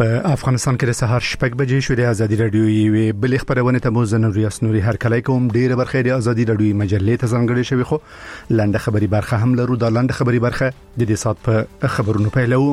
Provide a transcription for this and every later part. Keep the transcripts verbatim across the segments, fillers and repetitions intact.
په افغانستان کې د سهار شپږ بجې شو د ازادي رادیو یوې بل خبرونه ته مو زنور یاسنوري هر کله کوم ډیره برخه د ازادي رادیو مجلې ته ځانګړې شوی خو لاندې خبري برخه هم لرو د لاندې خبري برخه د دې سات په خبرونو پیلو.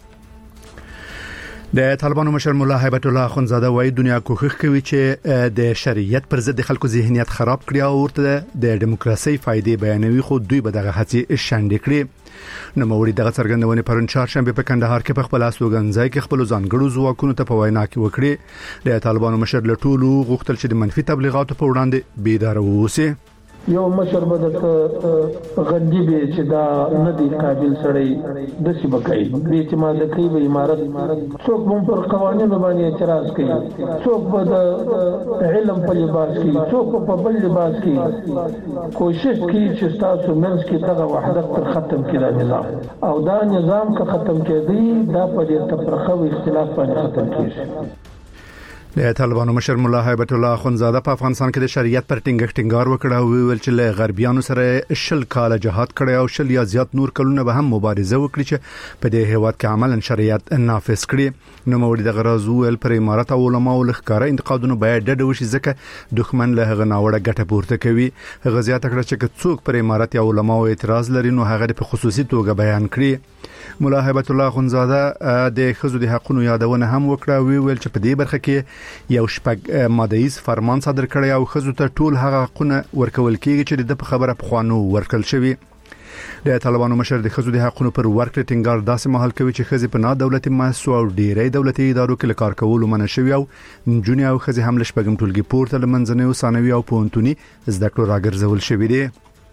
د طالبانو مشر مولا هیبت الله اخونزاده وايي دنیا کوښښ کوي چې د شریعت پر ضد خلکو ذهنیت خراب کړي او ورته د دیموکراسي فائدې بیانوي خو دوی به دغه هڅې شاندې کړي. نو موري دغه څرګندونه پرون چهارشنبه په کندهار کې په خپل اسوګنځای کې خپل ځانګړو ځواکونو ته په وینا کې وکړي. د طالبانو مشر له ټولو غوښتل چې د منفي تبلیغاتو په وړاندې بیدار ووسي. یو مشر به د غندي به چې دا ندي قابل سړی د سی بکای به چې ما د کوي امارت څوک هم پر قوانینو باندې اعتراض کوي، څوک به د علم په لباس کې، څوک په بل لباس کې کوشش کوي چې تاسو منځ کې دغه وحدت پر ختم کړي دا نظام او دا نظام که ختم کړي دا په دې تفرقه او اختلاف باندې ختم کیږي. د طالبانو مشر مولا هیبت الله اخونزاده په افغانستان کې د شریعت پر ټینګښت ټینګار وکړ او ویل چې له غربیانو سره شل کال جهاد کړی او شل یا زیات نور کلونه به هم مبارزه وکړي چې په دې هیواد کې عملاً شریعت نافذ کړي. نو موري د غرض ویل پر امارت او علماء لخکاره انتقادونه باید ډډه وشي ځکه دښمن له هغه ناوړه ګټه پورته کوي. هغه زیاته کړه چې څوک پر امارت یا علماء اعتراض لري نو هغه په خصوصي توګه بیان کړي. مولا هیبت الله اخونزاده د خزو د حقوقو یادونه هم وکړه او ویل چې په دې برخه کې یو شپږ مادهیز فرمان صادر کړی او خزو ته ټول هغه حقوقونه ورکول کیږي چې د خبره په خوانو ورکل شوی. د طالبانو مشر د خزو د حقوقو پر ورکړه ټینګار داسې مهال کوي چې خزي په نه دولتي مؤسسو او ډیری دولتي ادارو کې کار کول منع شوی او جونی او خزي هم لشپږم ټولګي پورته لمنځنی او ثانوي او پونتونی زده کړو راګرځول شوی دی.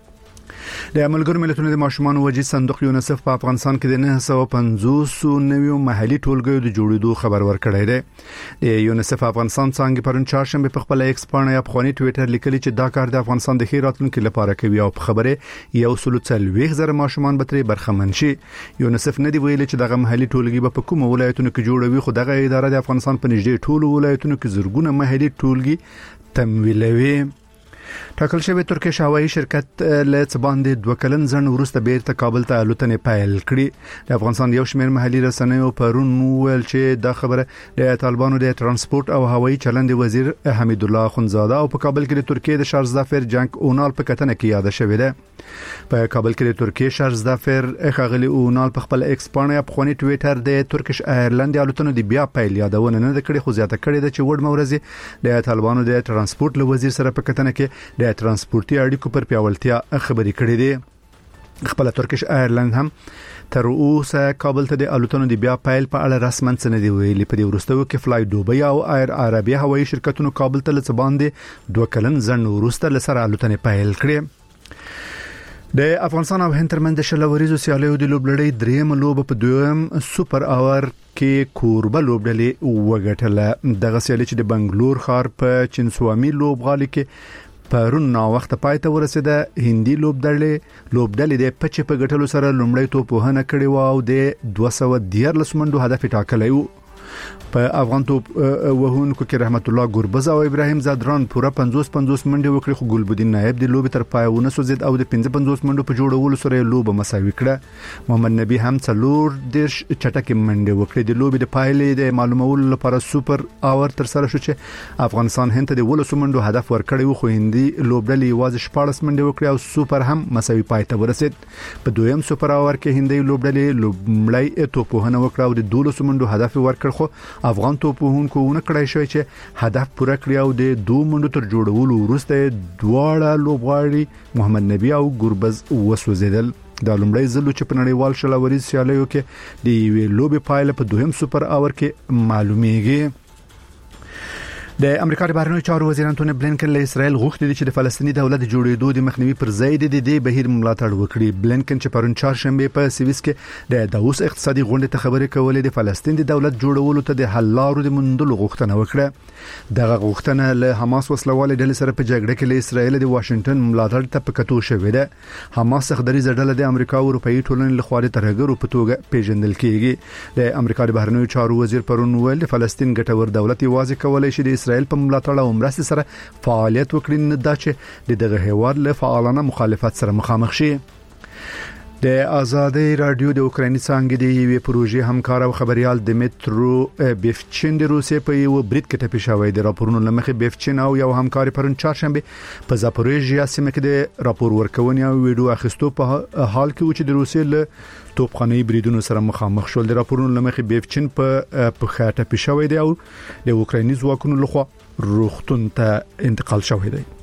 د ملګرو ملتونو د ماشومان وجې صندوق یونیسف په افغانستان کې د نه سوه پنځوس نویو محلي ټولګیو د جوړېدو خبر ورکړی دی. د یونیسف افغانستان څنګه پرون چهارشنبه په خپل ایکس پاڼه یا په ټوئیټر لیکلي چې دا کار د افغانستان د خیر راتلونکو لپاره کوي او په خبره یو سلو څلوېښت زره ماشومان به ترې برخمن شي. یونیسف نه دی ویلي چې دغه محلي ټولګي به په کوم ولایتونو کې جوړوي خو دغه اداره د افغانستان په نږدې ټولو ولایتونو کې زرګونه محلي ټولګي تمویلوي. ټاکل شوی ترکیش هوایي شرکت له څباندې دوه کلن ځن ورسته بیرته کابل ته الوتنې پیل کړې. د افغانستان یو شمېر محلي رسنیو پرون ویل چې دا خبره د طالبانو د ترانسپورت او هوایي چلند وزیر حمید الله اخونزاده او په کابل کې د ترکیه د شارزدافر جنگ اونال په کتنه کې یاد شوې ده. په کابل کې د ترکیه شارزدافر اخغلی اونال په خپل ایکس پاڼه په خونی ټوئیټر د ترکیش ایرلند الوتنو د بیا پیل یادونه نه کړې خو زیاته کړې ده چې وړ مورزي د طالبانو د ترانسپورت له وزیر سره په کتنه کې د ترانسپورتي اړیکو پر پیاوړتیا خبرې کړې دي. خپل ترکیش ایرلند هم تر اوسه کابل ته د الوتنو د بیا پیل په اړه رسمن څه نه دی ویلي. په دې وروستیو کې فلای دوبۍ او ایر عربیه هوایي شرکتونو کابل ته لڅ باندې دوه کلن ځن وروسته لسره الوتنې پیل کړې. د افغانستان او هند ترمنځ د شلوریزو سیالیو د لوبلړۍ دریم لوب په دویم سوپر اور کې کوربه لوبډلې وګټله. دغه سیالي چې د بنگلور ښار په چنسوامي لوبغالي کې پرون نا وخت پای ته ورسېده. هندي لوبډلې لوبډلې د پچ په ګټلو سره لومړی توپ وهنه کړې و او د دوه سوه دیارلس منډو هدف ټاکلی و. په افغان توپ وهونکو کې رحمت الله ګوربز او ابراهیم زادران پوره پنځوس پنځوس منډې وکړي خو ګلبدین نایب د لوبې تر پای ونه سوځید او د پنځه پنځوس منډو په جوړولو سره لوبه مساوي کړه. محمد نبی هم څلور دیرش چټکې منډې وکړي. د لوبې د پایلې د معلومولو لپاره سوپر اور تر سره شو چې افغانستان هند ته د ولس منډو هدف ورکړی و خو هندي لوبډلې یوازې شپاړس منډې وکړي او سوپر هم مساوي پای ته ورسید. په دویم سوپر اور کې هندي لوبډلې لومړی توپ وهنه وکړه او د دولس منډو هدف ورکړ خو افغان توپونکو ونه کړای شوی چې هدف پوره کړی او د دوه منډو تر جوړولو وروسته دواړه لوبغاړي محمد نبی او ګوربز وسوځیدل. دا لومړی ځل چې په نړیوال شلوریز سیالیو کې د یوې لوبې پایله په دویم سوپر اور کې معلومیږي. د امریکا د بهرنیو چارو وزیر انټونی بلینکن له اسرائیل غوښتي چې د فلسطیني دولت جوړېدو د مخنیوي پر ځای د دې بهیر ملاتړ وکړي. بلینکن چې پرون چهارشنبه په سویس کې د داووس اقتصادي غونډې ته خبرې کولې د فلسطین د دولت جوړولو ته د حل لارو د موندلو غوښتنه وکړه. دغه غوښتنه له حماس وسلوالې ډلې سره په جګړه کې له اسرائیل د واشنگټن ملاتړ ته پکتو شوې ده. حماس څخه ډله د امریکا او اروپאי ټولنې له خوا د ترهګرو په توګه پیژندل کیږي. د امریکا د بهرنیو چارو وزیر پرون ویل د فلسطین ګټور دولت یوازې کولای شي د اسرائیل په ملاتړ او مرستې سره فعالیت وکړي، نه دا چې د دغه هیواد له فعالانه مخالفت سره مخامخ شي. د آزادۍ رادیو د اوکرایني څنګه د یوې پروژې همکار او خبريال دمیترو بیفچین د روسیې په یو برید کې ټپي شوی د راپورونو لمخې بیفچین او یو همکار پرون چهارشنبه په زاپوریژیا سیمه کې د راپور ورکونې او ویډیو اخیستو په حال کې و چې د روسیې له توپخانې بریدونو سره مخامخ شول. د راپورونو لمخې بیفچین په په ټپي شوی دی او د اوکرایني ځواکونو لخوا روغتون ته انتقال شوی دی.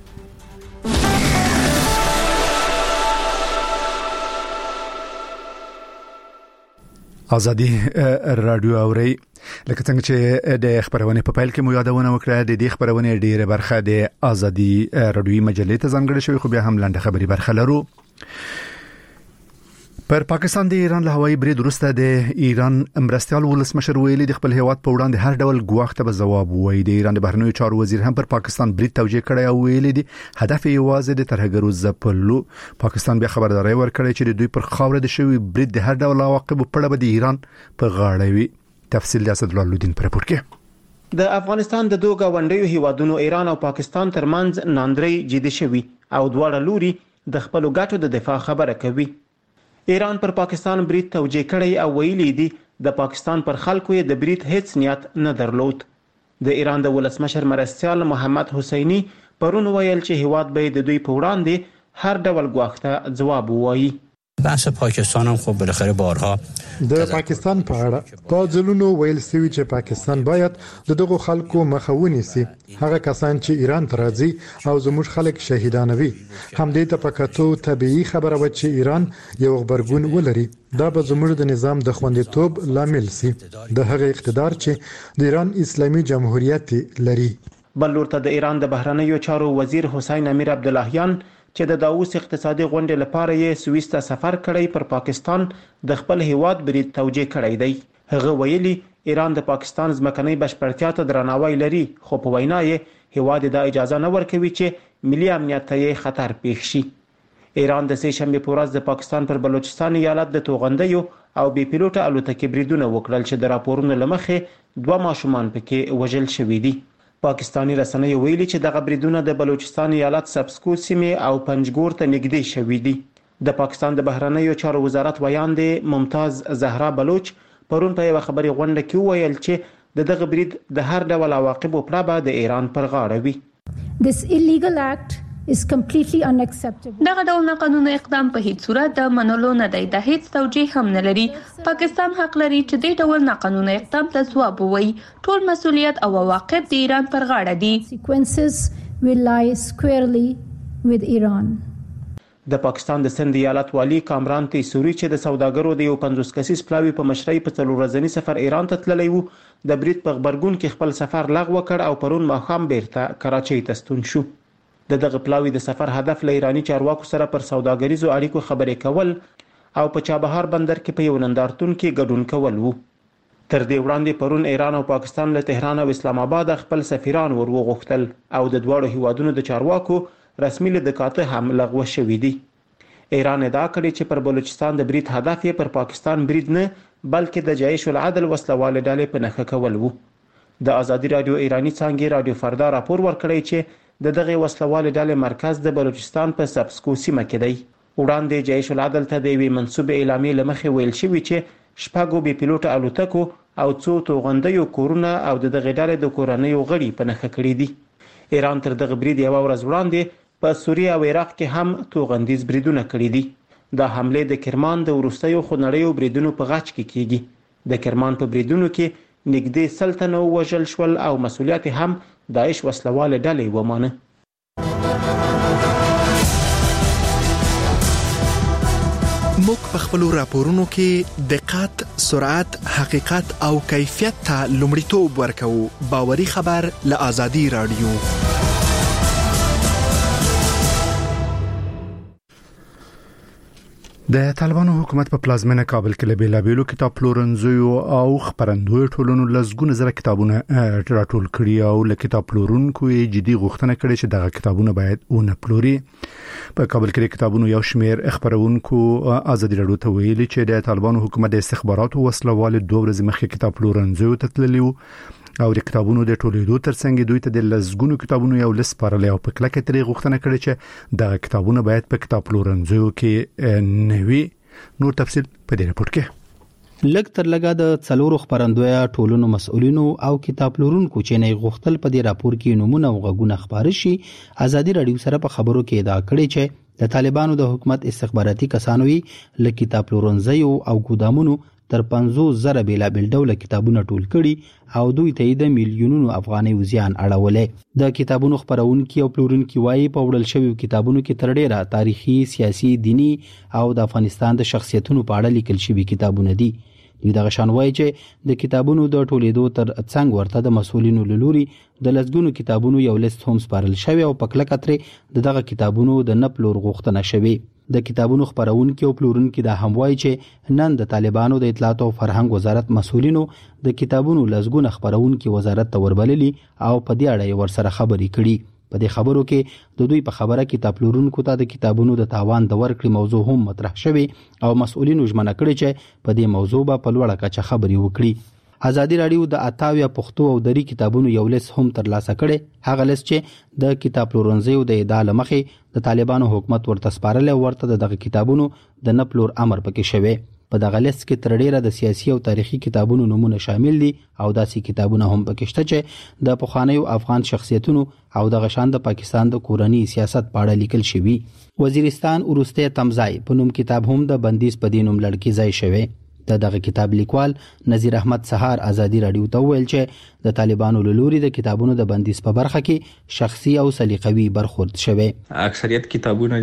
آزادی رادیو اوري لکه څنګه چې د خبرونه په پیل کې مو یادونه وکړه د دې خبرونه ډیره برخه د آزادی رادیوي مجلې ته ځانګړې شوی خو بیا هم لاندې خبري برخه لرو. پر پاکستان د ایران له هوایي برید وروسته د ایران مرستيال ولسمشر ویلي د خپل هیواد په وړاندې هر ډول ګواښ ته جواب وایي. د ایران د بهرنیو چارو وزیر هم پر پاکستان برید توجیه کړی او ویلي دي هدف یوازې د ترهګرو ځپلو. پاکستان بیا خبرداري ورکړی چې د دوی پر خاور د شوی برید د هر ډول عواقب په اړه د ایران په غاړه وي. تفصیل د اسد الله الدین پر راپور کې. د افغانستان د دوه غونډیو هیوادونو ایران او پاکستان ترمنځ ناندري جدي شوي او دواړه لوري د خپل ګټو د دفاع خبره کوي. ایران پر پاکستان برید توجیه کړی او ویلي دي د پاکستان پر خلکو یې د برید هیڅ نیت نه درلود. د ایران د ولسمشر مرستيال محمد حسینی پرون ویل چې هیواد به د دوی په وړاندې هر ډول ګواښ ته جواب ووایي. بحث پاکستان هم خب بالاخره بارها د پاکستان په اړه په ځلونو ویل سوي چې پاکستان باید د دغه خلکو مخه ونیسي. هغه کسان چې ایران ته راځي او زموږ خلک شهیدانوي هم دې ته پکاتو طبيعي خبره و چې ایران یو خبرګون ولري. دا به زموږ د نظام د خوندیتوب لامل سي. د هغه اقتدار چې د ایران اسلامي جمهوریت لري. بل ورته د ایران د بهرنیو چارو وزیر حسین امیر عبداللهیان چې د داووس اقتصادي غونډې لپاره یې سویس ته سفر کړی پر پاکستان د خپل هیواد برید توجیه کړی دی. هغه ویلي ایران د پاکستان ځمکنۍ بشپړتیا ته درناوی لري خو په وینا یې هیواد د اجازه نه ورکوي چې ملي امنیت ته خطر پیښ شي. ایران د سه شنبه په ورځ د پاکستان پر بلوچستان ایالت د توغندیو او بي پیلوټه الوتکې بریدونه وکړل چې د راپورونو لمخې دوه ماشومان پکې وژل شوي دي. پاکستانی رسنیو ویلي چې دغه بریدونه د بلوچستان ایالت سبسکو سیمې او پنجګور ته نږدې شوي دي. د پاکستان د بهرنیو چارو وزارت ویاندې ممتاز زهرا بلوچ پرون په یو خبري غونډه کې ویل چې د دغه برید د هر ډول عواقبو پر به د ایران پر غاړه وي. This illegal act is completely unacceptable. دغه ډول ناقانونه اقدام په هیڅ صورت د منلو نه دی. د هیڅ توجیه هم نه لري. پاکستان حق لري چې د ډول ناقانونه اقدام ته ځواب ووایي. ټول مسؤلیت او عواقب د ایران پر غاړه دي. Consequences will lie squarely with Iran. د پاکستان د سند ایالت والی کامران تیسوري چې د سوداګرو د یو پنځوس کسیز پلاوی په مشرۍ په څلور ورځنی سفر ایران ته تللی وو د برید په خبرګون کې خپل سفر لغوه کړ او پرون ماښام بیرته کراچۍ ته ستون شو. د دغه پلاوی د سفر هدف له ایرانی چارواکو سره پر سوداګریزو اړیکو خبرې کول او په چابهار بندر کې په یو نندارتون کې ګډون کول وو. تر دې وړاندې پرون ایران او پاکستان له تهران او اسلام آباد خپل سفیران ور وغوښتل او د دواړو هیوادونو د چارواکو رسمي لدکاته هم لغوه شوې دي. ایران ادعا کړې چې پر بلوچستان د برید هدف یې پر پاکستان برید نه بلکې د جیش العدل وسلوال ډلې په نښه کول وو. د آزادی رادیو ایرانی څنګه رادیو فردا راپور ورکړی چې د دغه وسلوال ډلې مرکز د بلوچستان په سبسکو سیمه کې دی. وړاندې جیش العدل ته د یوې منسوبې اعلامیې لمخې ویل شوی چې شپږو بي پیلوټ الوتکو او څو توغندیو کورونه او د دغه ډلې د کورنیو غړي په نښه کړي دي. ایران تر دغه برید یو ورځ وړاندې په سوریه او عراق کې هم توغندیز بریدونه کړي دي. دا حمله د کرمان د وروستیو خونړیو بریدونو په غاچ کې کیږي. د کرمان په بریدونو کې نږدې سل تنه وژل شول او مسؤلیت هم داعش وسلوال ډلې ومانه. موږ په خپل راپورونو کې دقت، سرعت، حقیقت او کیفیت ته لومړیتوب ورکوو. باوري خبر له آزادی رادیو. د طالبانو حکومت په پلازمینه کابل کې له بیلابیلو کتاب پلورنځیو او خبرندوی ټولنو لزګونه زره کتابونه راټول کړي او له کتاب پلورونکو یې جدي غوښتنه کړې چې دغه کتابونه باید ونه پلوري. په کابل کې کتابونو یو شمېر خبرونکو آزادي رادیو ته ویلي چې د طالبانو حکومت د استخباراتو وسلوال دوه ورځې مخکې کتاب پلورنځیو ته تللی او د کتابونو د ټولېدو ترڅنګ دوی ته د لزګونو کتابونو یو لست سپارلی او په کلکه ترې غوښتنه کړې چې دغه کتابونه باید په کتاب پلورنځیو کې نه وي. نور تفصيل په دې رپورت کې لګ تر لګا د څلورو خبرندویا ټولونو مسؤلینو او کتاب لورونکو چې نه غوښتل په دې راپور کې نمونه او غږونه خبر شي ازادي رادیو سره په خبرو کې ادعا کړې چې د طالبانو د حکومت استخباراتي کسانو ل کتاب لورنځي او ګودامونو تر پنځوس زره بیلا بیل ډول کتابونه ټول کړي او دوی ته د میلیونونو افغاني وزیان اړولې د کتابونو خبرونکو او پلورونکو وايي په وړل شوی کتابونو کې تر ډیره تاریخي سیاسي دینی او د افغانستان د شخصیتونو په اړه لیکل شوی کتابونه دي دوی دغه شان وایي چې د کتابونو د ټولیدو تر څنګ ورته د مسؤلینو لوري د لسګونو کتابونو یو لیست هم سپارل شوی او په کله کترې دغه کتابونو د نپلور غوښتنه شوی د کتابونو خبرونکو او پلورونکو دا هم وایي چې نن د طالبانو د اطلاعات او فرهنګ وزارت مسؤلینو د کتابونو لسګونه خبرونکو وزارت ته وربللي او په دې اړه ورسره خبرې کړي په دې خبرو کې د دوی په خبره کتاب پلورونکو ته د کتابونو د تاوان د ورکړې موضوع هم مطرح شوی او مسؤلینو ژمنه کړې چې په دې موضوع به په لوړه کچه خبرې وکړي ازادي رادیو د اتاویا پښتو او دری کتابونو یو لیست هم ترلاسه کړي هغه لیست چې د کتاب پلورنځي او د ادعا لمخې د طالبانو حکومت ورته سپارل او ورته دغه کتابونو د نپلور امر پکې شوی په دغه لیست کې تر ډیره د سیاسي او تاریخي کتابونو نمونه شامل دي او داسې کتابونه هم پکې شته چې د پخوانیو افغان شخصیتونو او د غشان د پاکستان د کورنی سیاست په اړه لیکل شوی وزیرستان ورسته تمځای په نوم کتاب هم د بندیز په دینوم لړکی ځای شوی د دغه کتاب لیکوال نذیر احمد سهار ازادي رادیو ته ویل چې د طالبانو لوري د کتابونو د بندیز په برخه کې شخصي او سلیقوي برخورد شوی اکثریت کتابونه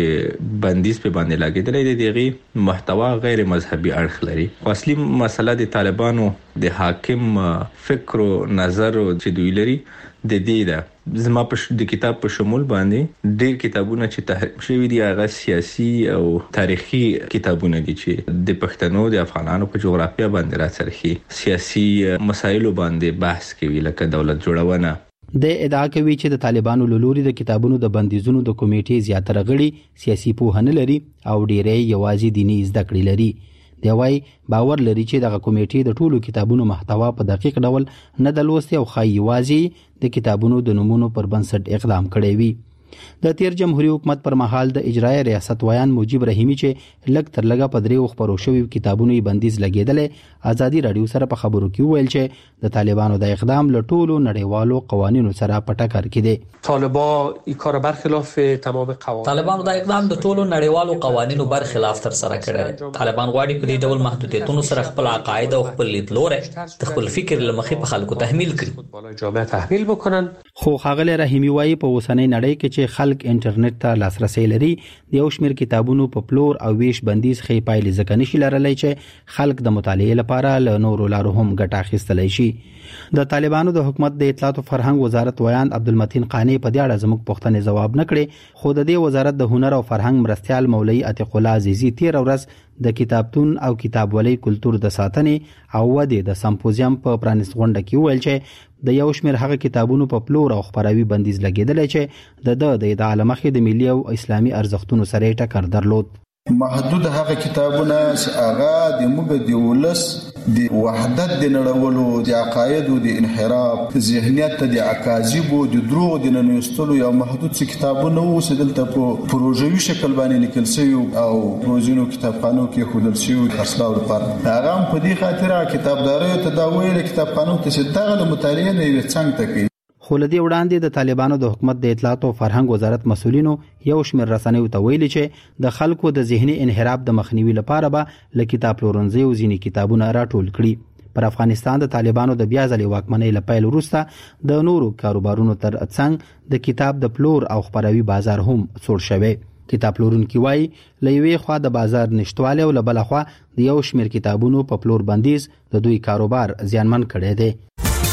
چې بندیز په باندې لګیدل دي دغه محتوا غیر مذهبي اړخ لري اصلي مسله د طالبانو د حاکم فکر او نظر چې دوی لري د دې ده زما په د کتاب په شمول باندې ډېر کتابونه چې تحریف شوي دي هغه سیاسي او تاریخي کتابونه دي چې د پښتنو د افغانانو په جغرافیه باندې راڅرخي سیاسي مسایلو باندې بحث کوي لکه دولت جوړونه د ادعا کوي چې د طالبانو لوري د کتابونو د بندیزونو د کمیټې زیاتره غړي سیاسي پوهه لري او ډېرې یوازې دینی زده کړې لري دی وايي باور لري چې دغه کمیټې د ټولو کتابونو محتوا په دقیق ډول نه د لوستي او خای یوازې د کتابونو د نمونو پر بنسټ اقدام کړی وي د تیر جمهوریت حکومت پر مهال د اجرای ریاست ویان مجيب رحیمی چې لګ تر لګه په دریو خبرو شوی کتابونو بندیز لګیدل ازادي رادیو سره په خبرو کې ویل چې د طالبانو د اقدام له ټولو نړیوالو قوانینو سره په ټکر کې دي طالبان این کار برخلاف تمام قوانین طالبانو د اقدام د ټولو نړیوالو قوانینو برخلاف تر سره کړی طالبان غواړي په دې ډول محدودیتونو سره خپل عقاید او خپل لیدلوره د خپل فکر لمخې په خلکو تحمیل کړي جامعه تحمیل وکړي خو خاغله رحیمی وايي په اوسنۍ نړۍ کې چې خلک انټرنیټ ته لاسرسي لري د یو شمېر کتابونو په پلور او ویش بندیز خې پایلې ځکه نشي لرلای چې خلک د مطالعې لپاره له نورو لارو هم ګټه اخیستلی شي د طالبانو د حکومت د اطلاعات او فرهنګ وزارت ویان عبدالمتین قانی په دې اړه زموږ پوښتنې جواب نکړي خو د دې وزارت د هنر او فرهنګ مرستيال مولوی عتیق الله عزیزی تیر ورځ د کتابتون او کتابولۍ کلچر د ساتنې او ودې د سمپوزیم په پرانیست غونډه کې ویل چې د یو شمېر هغه کتابونو په پلور او خبراوي بندیز لګیدل چې د د د عالمخې د ملي او اسلامي ارزښتونو سره ټکر درلود محدود هغه کتابونه چې هغه د موږ د ولس د وحدت د نړولو د عقاید او د انحراف ذهنیت د اکاذیب او د دروغ د ننوستلو یو محدود څه کتابونه وو چې دلته په پروژوي شکل باندې لیکل شوی او روزینو کتابخانو کې خودل شوی خرڅلاو لپاره هغه په دې خاطر کتابداري ته دا ویل کتابخانو ته چې دغه مطالعه نه وي څنګه تکي خو لدی وړاندې د طالبانو د حکومت د اطلاعات او فرهنګ وزارت مسؤلینو یو شمېر رسنیو ته ویلي چې د خلکو د ذهني انحراف د مخنیوي لپاره به ل کتاب پلورنځي او ځینې کتابونه راټول کړي پر افغانستان د طالبانو د بیا ځلې واکمنۍ لپاره وروسته د نورو کاروبارونو تر څنګ د کتاب د پلور او خبراوي بازار هم څور شوی کتاب پلورونکي وایي لوی خوا د بازار نشټواله او بل خوا د یو شمېر کتابونو په پلور بندیز د دوی کاروبار زیانمن کړي دي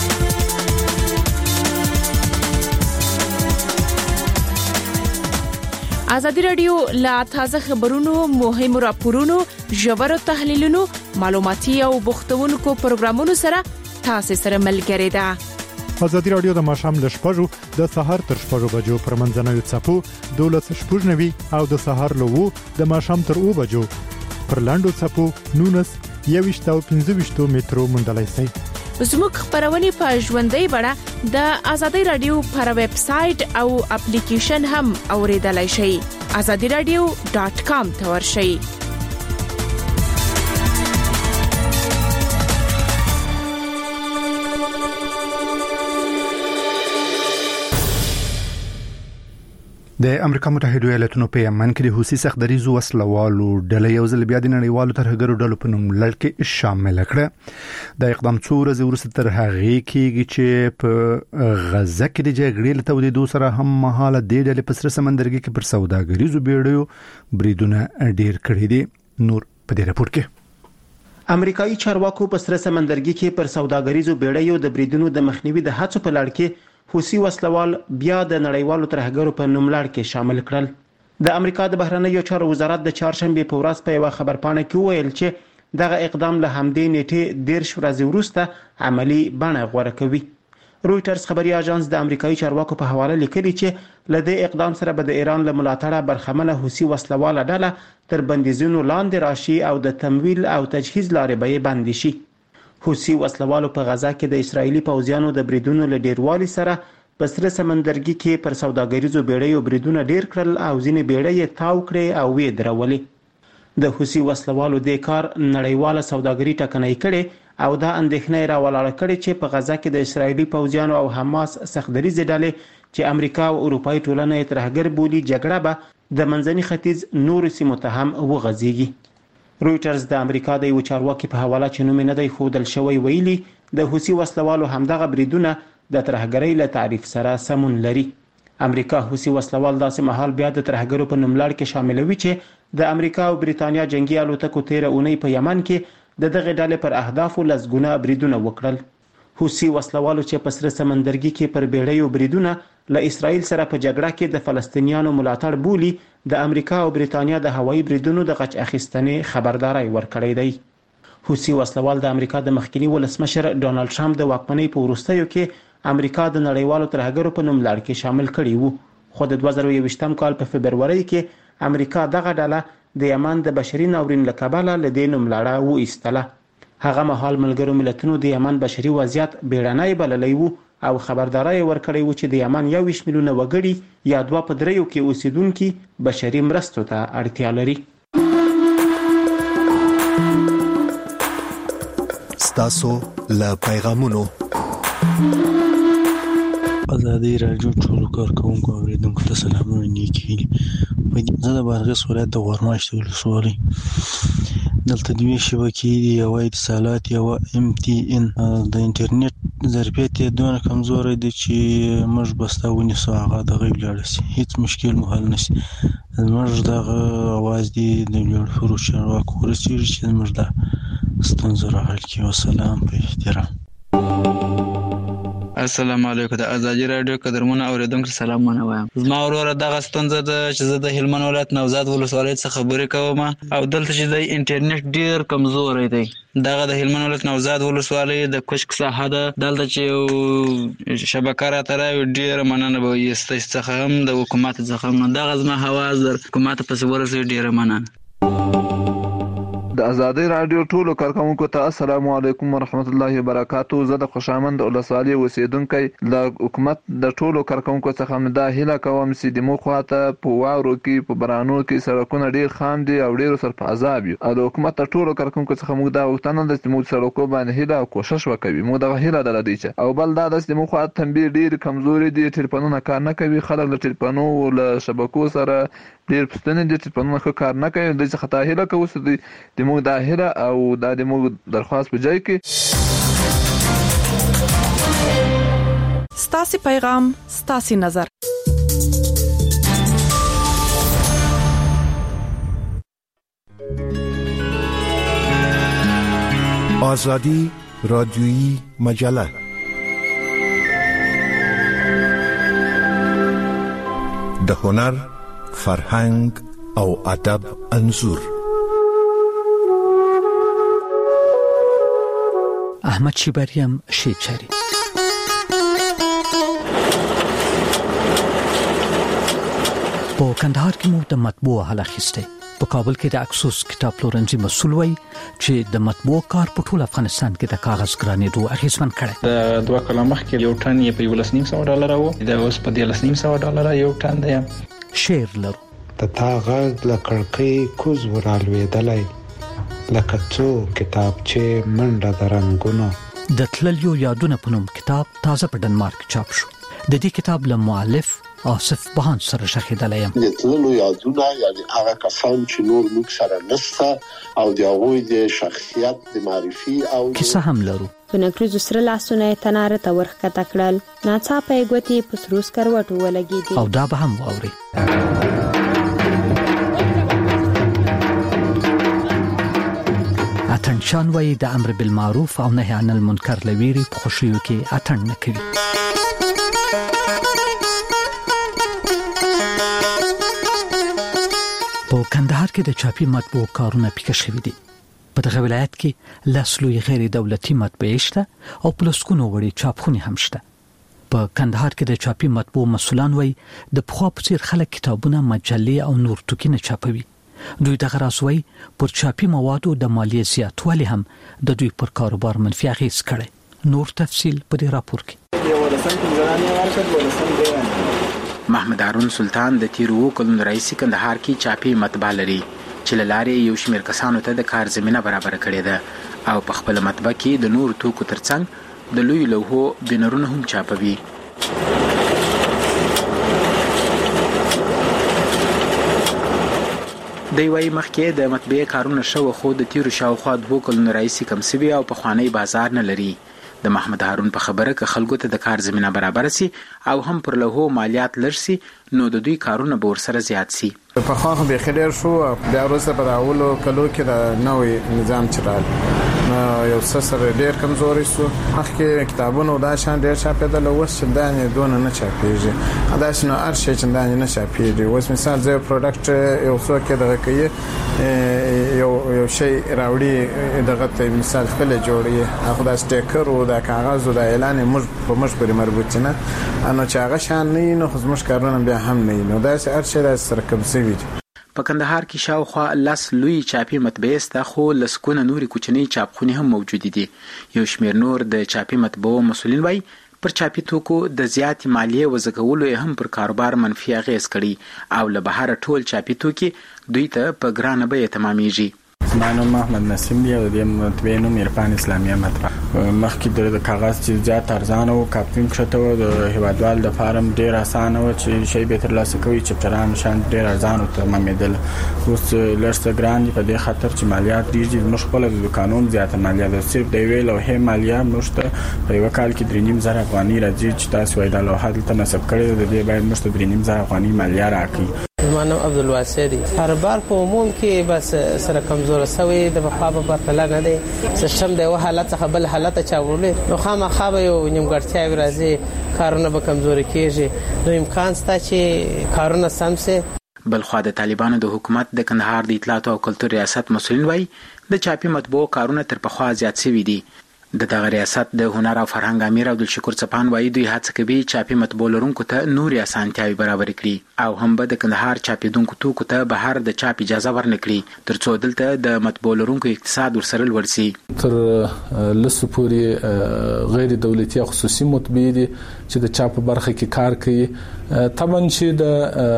ازادي رادیو لا تازه خبرونو مهمو راپورونو ژورو تحلیلونو معلوماتي او بوختونکو پروګرامونو سره تاسو سره ملګری ده ازادي رادیو د ماشام ل شپږو د سهار تر شپږو بجو پر منځنوي چپو دولس شپږنوي او د سهار له وو د ماشام تر او بجو پر لاندو چپو نونس یويشت او پنځه ویشت میټرو منډلای سي زموږ خبرونه په ژوندۍ بڼه د ازادي رادیو پر ویب سټ او اپلیکیشن هم اوریدلای شئ azadi radio dot com ته ورشئ د امریکا متحده ایالاتونو په یمن کې د حوثي سختدریزو وسلوالو ډلې یو ځل بیا د نړیوالو ترهګرو ډلو په نوم لړ کې شامل کړه. د اقدام څو ورځې وروسته تر هغې کېږي چې په غزه کې د جګړې له تودېدو سره هم مهاله د ډلې په سره سمندرګي کې پر سوداګریزو بیړیو بریدونه ډېر کړي دي. نور په دې راپور کې امریکایي چارواکو په سره سمندرګي کې پر سوداګریزو بیړیو د بریدونو د مخنیوي د هڅو په لړ کې حوثي وسلوال بیا د نړیوالو ترهګرو په نوم لړ کې شامل کړل. د امریکا د بهرنیو چارو وزارت د چهارشنبه په ورځ په یو خبرپاڼه کې ویل چې دغه اقدام له همدې نیټې دیرش ورځې وروسته عملی بڼه غوره کوي. رويټرز خبري اژانس د امریکایي چارواکو په حواله لیکلي چې له دې اقدام سره به د ایران له ملاتړه برخمنه حوثي وسلواله ډله تر بندیزونو لاندې راشي او د تمویل او تجهیز لارې به بندي شي. حوثي وسلوالو په غزا کې د اسرایلی پوځیانو د بریدونو له ډیروالي سره په سره سمندرګي کې پر سوداګریزو بیړیو بریدونه ډیر کړل او ځینې بیړۍ تاو کړې او وې درولې. د حوثي وسلوالو د کار نړیواله سوداګري ټکنۍ کړي او دا اندېښنه راولاړه کړي چې په غزا کې د اسرایلی پوځیانو او حماس سختدریزې ډلې چې امریکا او اروپאי ټولنه یې ترهګر بولي جګړه به د منځني ختیځ نور سیمو ته هم وغځيږي. رويټرز د امریکا د یو چارواکي په حواله چې نوم نه دی ښودل شوی ویلي د حوثي وسلوالو همدغه بریدونه د ترهګرۍ له تعریف سره سمون لري. امریکا حوثي وسلوال داسې مهال بیا د ترهګرو په نوم لړ کې شاملوي چې د امریکا او بریتانیا جنگي الوتکو تیره اونۍ په یمن کې د دغه ډلې پر اهدافو لسګونه بریدونه وکړل. حوثي وسلوالو چې په سره سمندرګي کې پر بیړیو بریدونه له اسرائیل سره په جګړه کې د فلسطینیانو ملاتړ بولي د امریکا او بریتانیا د هوایي بریدونو د غچ اخیستنې خبرداري ورکړې دی. حوثي وسلوال د امریکا د مخکنی ولسمشر ډونالد ټرمپ د واکمنۍ په وروستیو کې امریکا د نړیوالو ترهګرو په نوم لړ کې شامل کړي وو. خو د دوه زره یوویشتم کال په فبروري کې امریکا دغه ډله د یمن د بشري ناورین له کبله له دې نوم لړه و ایستله. هغه مهال ملګرو ملتونو د یمن بشري وضعیت بیړنی بللی وو او خبرداري ورکړی و چې د یمن یو ویشت میلیونه وګړي یا دوه په دریو کې اوسیدونکي بشري مرستو ته اړتیا لري. ستاسو له پیغامونو ازادي راډیو ټول کارکونکو اوریدونکو ته سلامونه نیکی. زه د بادغیس ولایت د غورماشت ولسوالۍ دلته دوی شبکې دی یو اتصالات یو ام ټي ان د انټرنیټ ظرفیت یې دونه کمزوري دی چې موږ بستا ونیسو هغه د غیب لاړ شي هیڅ مشکل مو حل نشي. موږ دغه اواز دی د لوړ فروش چارواکو ورسېږي چې موږ د ستونزو حل کړو. والسلام په احترام. السلام علیکم. د ازادي رادیو قدرمن اوریدونکو سلامونه وایم. زما وروره دغه ستونزه ده چې زه د هلمند ولایت نوزاد ولسوالۍ څخه خبرې کوم او دلته چې د انټرنیټ ډیر کمزوري دی. دغه د هلمند ولایت نوزاد ولسوالۍ د کوشک ساحه ده. دلته چې شبکه راته ډیر مننه به یې څخه هم د حکومت څخه هم دغه زما حواس در حکومت پسې ورسې ډیر مننه. د ازادي رادیو ټولو کارکونکو ته السلام علیکم ورحمت الله وبرکاتہ. زه د خوشامند ولسوالۍ اوسیدونکو د حکومت د ټولو کارکونکو څخه مدا هیله کوم چې د مخواته په واورو کې په برانو کې سړکونه ډیر خام دي او ډیر سر په عذاب یو. د حکومت د ټولو کارکونکو څخه موږ دا وغوښتنه ده چې موږ سړکو باندې هیله او کوشش وکړو. موږ د هیله درلودي چې او بل دا د مخواته تنبیه ډیر کمزوري دي. ټلیفونونه کار نه کوي. خلک له ټلیفونو له شبکو سره ډیر پښتنې دي. ټلیفونونه ښه کار نه کوي. د څه خطا هیله کوو چې موږ دا هیله او دا د موږ درخواست په ځای کې. ستاسو پیغام ستاسو نظر. آزادی رادیویی مجله د هنر، فرهنګ او ادب انځور. احمد شیبریم شیچری په کندهار کې مو د مطبوع حل اخیسته. په کابل کې د اکسوس کتاب پلورنځي مسؤل وای چې د مطبوع کار په ټول افغانستان کې د کاغذ ګرانېدو اغیزمن کړي. د دوه کاله مخکې یو ټن یې په یو لس نیم سوه ډالره وو، د اوس په دیارلس نیم سوه ډالره یو ټن دی. شعر لرو د تا غږ له کړکۍ کوز ورالوېدلی لکه څو کتابچې منډه د رنګونو. د تللیو یادونه په نوم کتاب تازه په ډنمارک چاپ شو. د دې کتاب له مؤلف آصف بهان سره شخیدلی یم. د تللو یادونه یعنی هغه کسان چې نور موږ سره نسته او د هغوی د شخصیت د معرفي او کیسه هم لرو. په نکریزو سره لاسونه یې تناره ته ورښکته کړل، ناڅاپه یې ګوتې په سرو سکروټو ولګېدې او دا به هم واورئ. اتڼشان وایي د امر بالمعروف او نهي عن المنکر له ویرې په خوښیو کې اتڼ نه کوي. په کندهار کې د چاپي مطبوع کارونه پیښ شوي دي. په دغه ولایت کې لس لوی غیر دولتي مطبعې شته او په لسګونو وړې چاپخونې هم شته. په کندهار کې د چاپي مطبوع مسؤلان وایي د پخوا په څیر خلک کتابونه، مجلې او نور توکي نه چاپوي. دوی دغه راز وایي پر چاپي موادو د مالیې زیاتوالی هم د دوی پر کاروبار منفي اغېز کړی. نور تفصیل په دې راپور کې. محمد هارون سلطان د تیرو کلونو راهیسې کندهار کې چاپي مطبعه لري چې له لارې یو شمېر کسانو ته د کار زمینه برابره کړې ده او په خپله مطبعه کې د نورو توکو ترڅنګ د لویو لوحو بینرونه هم چاپوي. دی وايي مخکې د مطبعې کارونه شوه خو د تیرو شاوخوا دوه کلونو راهیسې کم سوي او پخوانی بازار نه لري. د محمد هارون په خبره که خلکو ته د کار زمینه برابر سي او هم پر لوحو مالیات لږ سي نو د دوی کارونه به ورسره زیات سي. په خو خو به خیر شو بیا وروسته په اولو کلو کې د نوې نظام چرال نو یو سره ډیر کمزوري شو. مخکې کتابونه دا شان ډیر چاپېدل اوس چې دانې دونه نه چاپېږي. دا شنو ارشي چې دانې نه چاپېږي. اوس مثال زه پروډکټ یو څو کې دغه کوي یو یو شی راوړي دغه ته مثال خپل جوړي هغه د سټیکر او د کاغذ او د اعلان موږ په موږ پرې مربوط نه انو چې هغه شان نه نو خو موږ کارونه بیا هم نه نو دا ارشي را سره کم سوي. په کندهار کې شاوخوا لس لوی چاپي مطبعې سته خو لسګونه نورې کوچنۍ چاپخونې هم موجودې دي. یو شمېر نور د چاپي مطبعو مسؤلین وایي پر چاپي توکو د زیاتې مالیې وضع کولو یې هم پر کاروبار منفي اغېز کړي او له بهره ټول چاپي توکي دوی ته په ګرانه بیه تمامیږي. ما نوم محمد نسیم دی او د مطبعې نوم عرفان اسلامیه مطبعه. مخکې د کاغذ چې زیات ارزانه او کاپټینګ کښته و د هیوادوال د فارم ډیر اسانه و چې شی به ترلاسه کوي چپټران شان ډیر ارزانه تمامېدل. اوس لږ څه ګران دي په دې خاطر چې مالیات ډیر دي. موږ خپل د قانون زیاته مالیه ده صرف د ویل او هي مالیه موږ ته په یو کال کې درې نیم زره افغاني راځي چې تاسو وایي د لوحه دلته نصب کړی د دې باید موږ ته درې نیم زره افغاني مالیه راکړي. زمانو عبدالواسع دی. کاروبار په عموم کې بس سره کمزور شوی د بخوا په پرتله نه دی. سیستم د یو حالت څخه بل حالت چاوړل نو خامخا به یو نیمګړتیا راځي کارونه به کمزوري کیږي. نو امکان شته چې کارونه سم سي. بلخوا د طالبانو د حکومت د کندهار د اطلاعات او کلتور ریاست مسؤلین وایي د چاپي مطبعو کارونه تر پخوا زیات شوي دي. د دغه ریاست د هنر او فرهنګ امیر عبدالشکور څپان وایي دوی هڅه کوي چاپي مطبعو لرونکو ته نورې اسانتیاوې برابر کړي او هم به د کندهار چاپېدونکو توکو ته بهر د چاپ اجازه ورنکړي تر څو دلته د مطبعو لرونکو اقتصاد ورسره لوړ شي. تر لسو پورې غیر دولتي خصوصي مطبعې دي چې د چاپ برخه کې کار کوي. طبعا چې د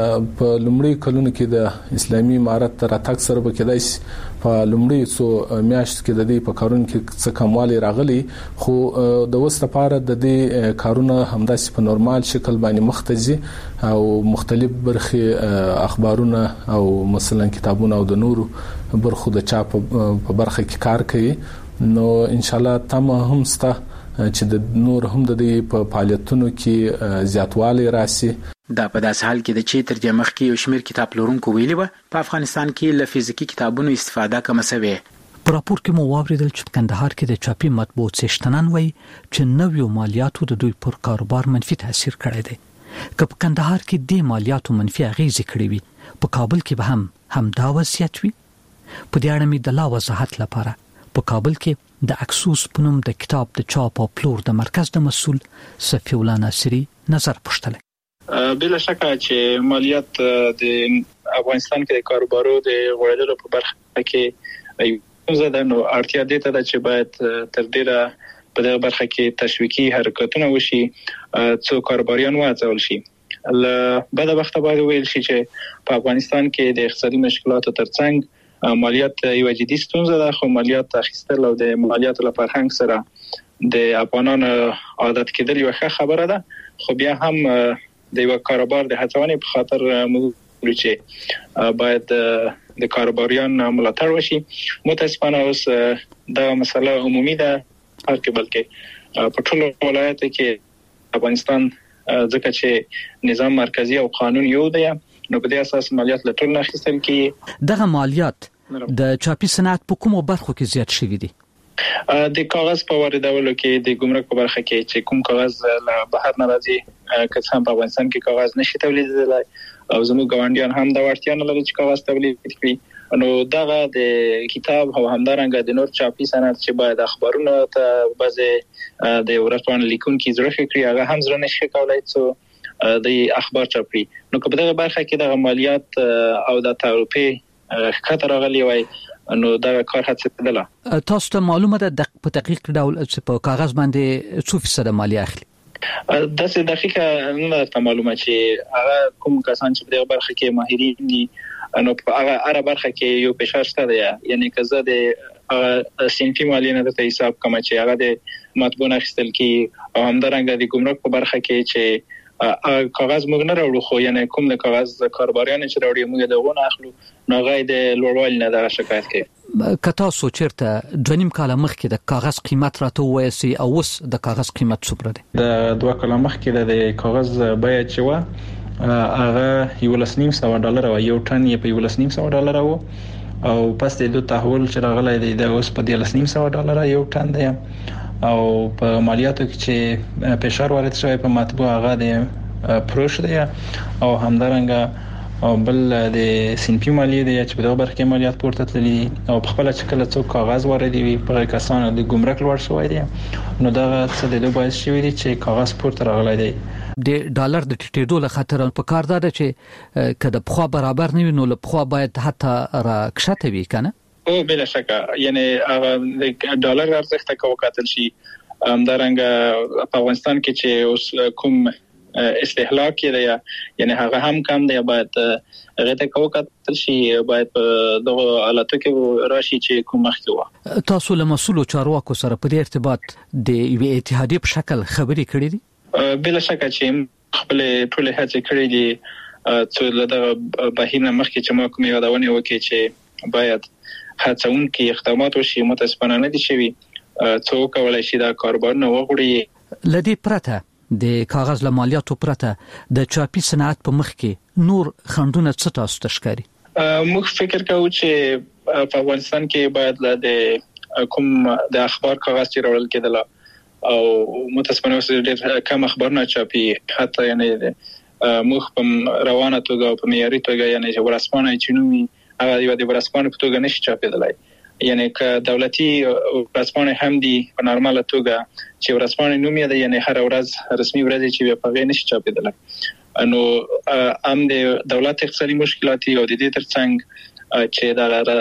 په لومړي کلونو کې د اسلامي امارت تر اتاک سره به کېدای په لومړي څو میاشت کې د دې په کارونو کې څه کموالی راغلی خو د وسته لپاره د دې کارونه همداسې په نورمال شکل باندې مختزي او مختلف برخې اخبارونه او مثلا کتابونه او د نورو برخو د چاپ په برخه کې کار کوي. نو ان شاء الله تم هم ستا چې د نور هم د دې په فعالیتونو کې زیاتوالی راسي. دا په داس حال کې د چې تر دې مخکې یو شمېر کتاب لرونکو ویلي و په افغانستان کې له فزیکي کتابونو استفاده کم شوه. په راپور کې مو واوریدل چې کندهار کې د چاپي مطبوع څښتنان وایي چې نویو مالیاتو د دوی پر کاروبار منفي تاثیر کړی دی. که په کندهار کې د مالیاتو منفي اغېز کړی وي په کابل کې به هم همدا وضعیت وي. په دې اړه مې د لا وضاحت لپاره په کابل کې د اکسوس په نوم د کتاب د چاپ او پلور د مرکز د مسؤل صفی الله ناصری نظر پوښتلی. بلا شکه چې مالیات د افغانستان کې د کاروبارو د غوړېدلو په برخه کې زده نو اړتیا دې ته چې باید تر ډیره په دغه برخه کې تشویقي حرکتونه وشي څو کاروباریان واځول شي. له بده وخت باید ویل شي چې په افغانستان کې د اقتصادي مشکلاتو ترڅنګ مالیات یو جدي ستونزه ده خو مالیات اخیستل او د مالیاتو له فرهنګ سره د افغانانو عادت کېدل یو ښه خبره ده خو بیا هم د یو کاروبار د هڅونې په خاطر موږ چې باید د کاروباریان ملاتړ وشي. متاسفانه اوس دا مسله عمومي ده هر کې، بلکې په ټولو ولایتونو کې افغانستان ځکه چې نظام مرکزی او قانون یو دی، نو په دې اساس مالیات له ټولو اخیستل کیږي. دغه مالیات د چاپی صنعت په کومو برخو کې زیات شوي دي؟ د کاغذ په واردولو کې د ګمرک په برخه کې چې کوم کاغذ له بهر نه راځي، که څه هم په افغانستان کې کاغذ نشي تولیدېدلای او زموږ ګاونډیان هم دا وړتیا نه لري چې کاغذ تولید کړي، نو دغه د کتاب او همدارنګه د نور چاپی صنعت چې باید اخبارونه ته بعضې د ورځپاڼې لیکونکي زړه کړي، هغه هم زړه نشي کولای څو د اخبار چاپي. نو که په دغه برخه کې د مالیات او د تعرفې ښکته راغلی وای نو دا کار هڅیدله. تاسو ته معلومه ده د په دقیق ډول چې په کاغذ باندې څو فیصد مالیه اخلي؟ دا څه دقیقه نه ده معلومه چې هغه کوم کسان چې په دغه برخه کې ماهرین دي، نو په هغه هر برخه کې یو فشار شته دی، یعنی که زه د سنفي مالیه نه ته حساب کوم چې هغه د مطبوع اخیستل کی او همدارنګه د ګمرک په برخه کې چې کاغذ موږ نه راوړو، خو یعنی کوم د کاغذ کاروباریان چې راوړي موږ دغه نه اخلو، نو غي د لوړوالي نه دا شکایت کوي. کته سو چیرته د نیم کال مخکې د کاغذ قیمت راته وایسي او اوس د کاغذ قیمت څومره دی؟ د دوه کال مخکې د کاغذ بیه چې و هغه یو لس نیم سو ډالر او یو ټن یې په یو لس نیم سو ډالر و، او پس د دوه تحول چې راغلی دی د اوس په د لس نیم سو ډالر یو ټن دی، او په مالیاتو کې چې فشار وارد شوی په مطبوع هغه د پروش دی، او همدارنګه او بل د سنفي مالیه دی چې په دغه برخه کې مالیات پورته تللي، او په خپل چې کله څوک کاغذ واردوي په کسانو د ګمرک لوړ شوی دی، نو دا څه د باعث شوی دی چې کاغذ پورته راغلی دی. د ډالر د ټیټېدو له خاطر په کار ده چې کله په خوا برابر نه وي نو له خوا باید حتی راکښته وي کنه؟ او بلا شک یعنی هغه د ډالر ارزښت ته وکتل شي، همدارنګه په افغانستان کې چې اوس کوم استهلاک دی یعنی هغه هم کم دی، باید هغه ته وکتل شي، باید دغه حالاتو کې راشي چې کوم مخکې و. تاسو له مسؤلو چارواکو سره په دې ارتباط د یو اتحادیې په شکل خبرې کړې دي؟ بلا شک چې خپل ټول هڅې کړې دي چې له دغه بهینه مخکې چې ما کوم یادونه وکړي چې باید هڅونکي اقدامات وشي، متاسفانه نه دي شوي، څو کولای شي دا کاروبار نه وغوړي. لدی پرته د کاغذ له مالیاتو پرته د چاپی صنعت په مخ کې نور خندونه څه تاسو تشکاري؟ موږ فکر کوو چې په افغانستان کې باید له کوم د اخبار کاغذ چې راوړل کېدل او متاسفانه اوس ډېر کم اخبار نه چاپي، حتی یعنی موږ په روانه توګه او په معیاري توګه یعنی چې ورځپاڼه چې نومي هغه یو د ورځپاڼې په توګه نشي چاپېدلای، یعنی که دولتي ورځپاڼې هم دي په نارماله توګه چې ورځپاڼې نومي ده، یعنی هر ورځ رسمي ورځ چې په غوښنه نشي چاپېدلای، نو ام د دولت اقتصادي مشکلات او د دې ترڅنګ چې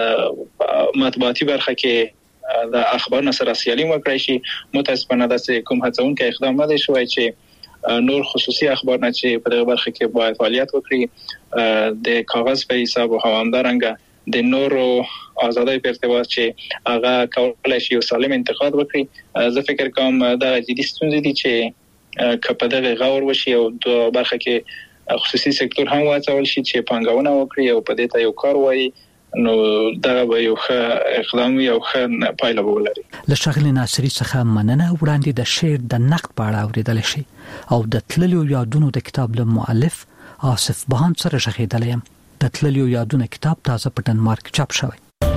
د مطبوعاتي برخه کې د اخبار نشر سیالي وکړي شي، متاسفانه د کوم هڅونکو اقدام نه دی شوی چې نور خصوصي اخبار نه چې په دغه برخه کې باید فعالیت وکړي د کاغذ په حساب او همدارنګه د نورو آزادۍ په ارتباط چې هغه کولای شي یو سالم انتقاد وکړي. زه فکر کوم دا جدي ستونزې دي چې کله په دغه غور وشي او د برخه کې خصوصي سکتور هم واچول شي چې پانګونه وکړي او په دې ته یو کار وایي، نو دا به یو ښه اقدام یو ښه پایله ولري. له ښاغلي ناصري څخه مننه. وړاندې د شعر د نقد په اړه اوریدل شي او د تللیو یادونو د کتاب له مؤلف آصف بهان سره ژغېدلی یم. د تللیو یادونه کتاب تازه په ډنمارک چاپ شوی.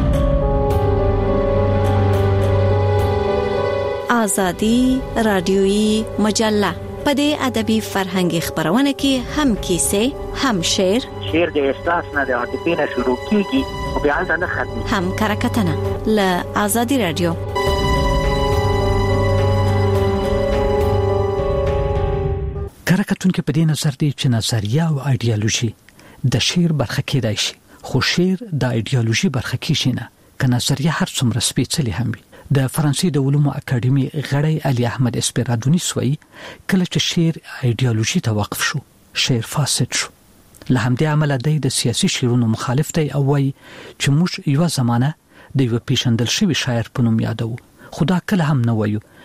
آزادی رادیویی مجله په دې ادبي فرهنګي خبرونه کې هم کیسې، هم شعر، شعر د احساس نه د عاطفې نه شروع کیږي او بیا ځنه ختمي، هم کرکټنه له آزادی رادیو. کرکټون کې په دې نظر دی چې نظریه او ایډیالوژي د شعر برخه کېدای شي، خو شعر د ایډیالوژي برخه کې شي نه، که نظریه هر څومره سپېڅلې هم وي. د فرانسې د علومو اکاډمي غړی علي احمد اسپرادونیس وایي کله چې شعر ایډیالوژي ته وقف شو، شعر فاسد شو. له همدې عمله دی د سیاسي شعرونو مخالف دی او وایي چې موږ یو زمانه د یو پیژندل شوی شاعر په نوم یادو، خو دا کله هم نه وایو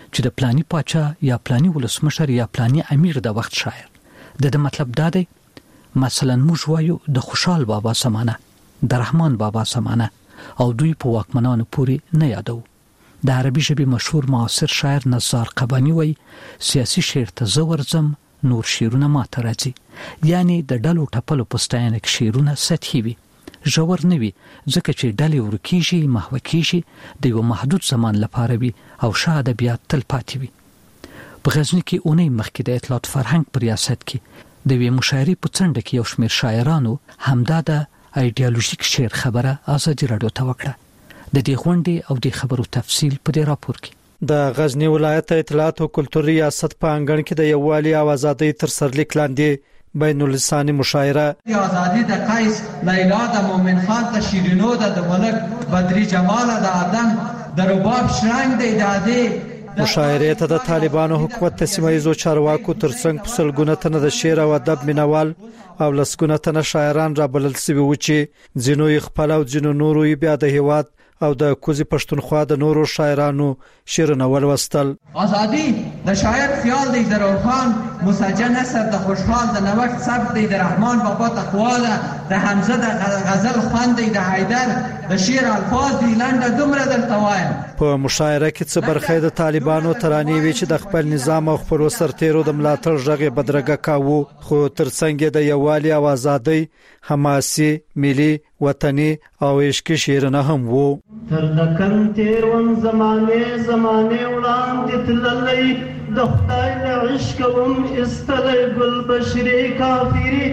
چې د پلاني پاچا یا پلاني ولسمشر یا پلاني امیر د وخت شاعر د دې مطلب دا دی مثلا موږ وایو د خوشحال بابا سمانه د رحمان بابا سمانه او دوی په واکمنانو پورې نه یادو. د عربي ژبې مشهور معاصر شاعر نزار قبانی وایي سیاسي شعر ته زور زم نور شعرونه ماته راځي، یعنی د ډلو ټپلو په ستاینه کې شعرونه سطحي وي، ژور نه وي، ځکه چې ډلې ورکیږي محو کیږي د یو محدود زمان لپاره وي او شاه ادبیات تل پاتې وي. په غزني کې اونۍ مخکې د اطلاعات فرهنګ په ریاست کې د وی مشاعرې په څنډه کې یو شمېر شاعرانو همدا د ایډیالوژیک شعر خبره ازادي راډیو ته وکړه. د دې غونډې او د خبرو تفصیل په دې راپور کې. د غزنی ولایت اطلاعات او کلتور ریاست په انګړ کې د یووالي او ازادۍ تر سرلیک لاندې بین اللساني مشاعره د ازادي د قیس لیلا د مومن خان د شیرینو د ملک بدری جمال د ادم د رباب شرنګ د ادادې مشاعره ته د طالبانو حکومت ته سیمایزو چارواکو ترڅنګ په سلګونه تنه د شعر او ادب مینوال او لسګونه تنه شاعران را بلل سوي و چې ځینو یې خپل او ځینو نورو یې بیا د هیواد او د کوزي پښتونخوا د نورو شاعرانو شعرونه ولوستل. ازادي د شاعر خیال دی ضرور خان مسجن نصر د خوشحال د نوښت سبک دی د رحمان بابا تقوا ده د حمزه د غزل خوان دی د حیدر د شعر الفاظ دی لنډه دومره درته وایم. په مشاعره کې څه برخه د طالبانو ترانې وی چې د خپل نظام او خپل سرتیرو د ملاتړ ژغه بدرګه کاوه، خو ترڅنګ د یووالي او ازادۍ حماسي ملي وطني او عشقي شعرونه هم وو. تر دکن تیرون زمانه زمانه وړاندې تللې د خدای له عشقوم استلې ګل بشری کافری.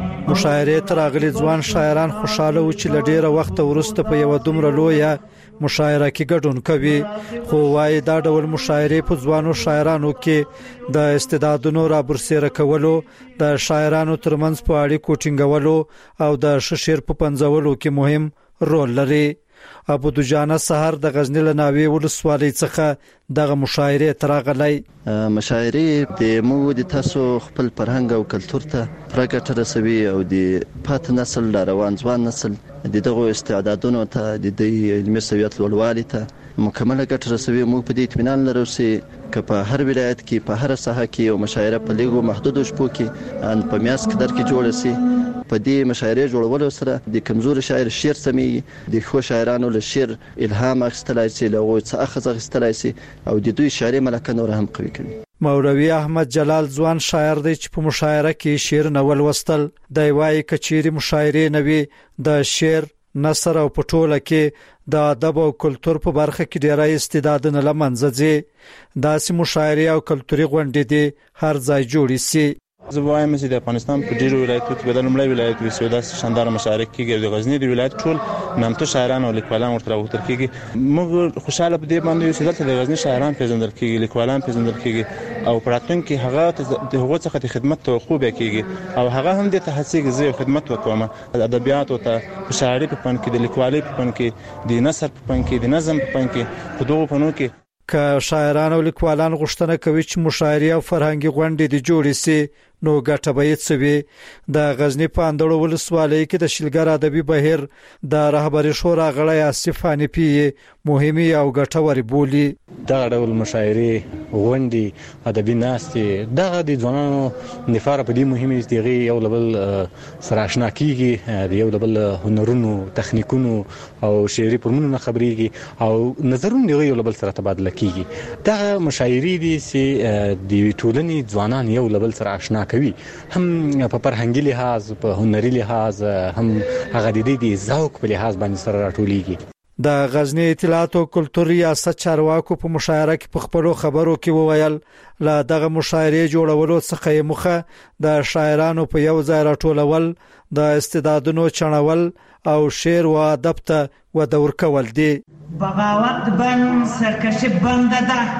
مشاعره تر اغلی ځوان شاعران خوشاله و چې لډیره وخت ورسته په یو دومره لویه مشاعره کې ګډون کوي، خو وايي دا ډول مشاعره په ځوانو شاعرانو کې د استعدادونو را برسېره کولو، د شاعرانو ترمنځ په اړیکو ټینګولو او د شعر په پنځولو کې مهم رول لري. ابو دجانه سحر د غزنی لناوی ولسوالۍ څخه دغه مشاعره تراغلی. مشاعره د مو د تاسو خپل فرهنګ او کلچر ته پرګټ رسوي او د پات نسل روان ځوان نسل د دغه استعدادونو ته د علمي سویت لوړوالي ته مکمله ګټه رسوي. موږ په دې اطمینان لرو چې که په هر ولایت کې په هر ساحه کې یو مشاعره په لګو محدود شپو کې ان په میاس کې در کې جوړ شي، په دې مشاعره جوړولو سره د کمزور شاعر شعر سمي، د خو شاعرانو له شعر الهام اخیستلای شي، له څه اخذ اخیستلای شي او د دوی شعري ملکه نور هم قوي کوي. مولوی احمد جلال ځوان شاعر دی چې په مشاعره کې شعر نول وستل. د وای کچيري مشاعره نوي د شعر نثر او پټوله کې د ادب او کلچر په برخه کې ډېرای استعدادونه لمنځه ځي. داسې مشاعره او کلتوري غونډې دي هر ځای جوړې سي. زه وایم چې د افغانستان په ډیرو ولایتونو کې بدل ملي ولایت وي سودا شاندار مشاعره کېږي. د غزنی د ولایت ټول نامتو شاعران او لیکوالان ورته راوتل کېږي. موږ خوشاله په دې باندې چې د غزنی شاعران پیژندل کېږي، لیکوالان پیژندل کېږي او پراتون کې هغه د هغو څخه د خدمت توقع به کېږي او هغه هم د تحصیل زی خدمت وکوم. د ادبیات او ته شاعري په فن کې، د لیکوالۍ په فن کې، د نثر په فن کې، د نظم په فن کې، په دغو فنونو کې که شاعران او لیکوالان غوښتنه کوي چې مشاعرې او فرهنګي غونډې د جوړې سي نو ګټه به یې څه وي. د غزنی په اندړو ولسوالۍ کې د شلګر ادبي بهیر د رهبري شورا غړی آصف حنفي مهمه او ګټوري بولی. دا ډول مشاعرې غونډې ادبي ناستې دغه د ځوانانو لپاره په دې مهمه دي چې یو بل سره آشنا کیږي، د یو بل هنرونو، تخنیکونو او شعري فورمونو خبرېږي او نظرونه یو بل سره تبادله کیږي. دا مشاعرې دي چې د ټولنې ځوانان یو بل سره آشنا کوي، هم په فرهنګي لحاظ، په هنري لحاظ، هم هغه د دې د ذوق په لحاظ باندې سره راټولېږي. د غزنی اطلاعات او کلتور ریاست چارواکو په مشاعره کې په خپلو خبرو کې وویل لا دغه مشاعرې جوړولو څخه مخه د شاعرانو په یو ځای راټولول، د استعدادونو چڼول او شعر او ادب ته وده ورکول دي. بغاوت بن سرکشی بند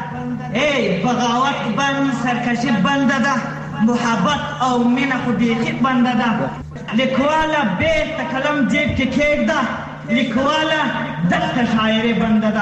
ده، ای بغاوت بن سرکشی بند ده، محبت او مینه خو بیخي بند ده. لیکواله بیت کلم جیب کې کېږده، لیکواله دغه شاعري بند ده.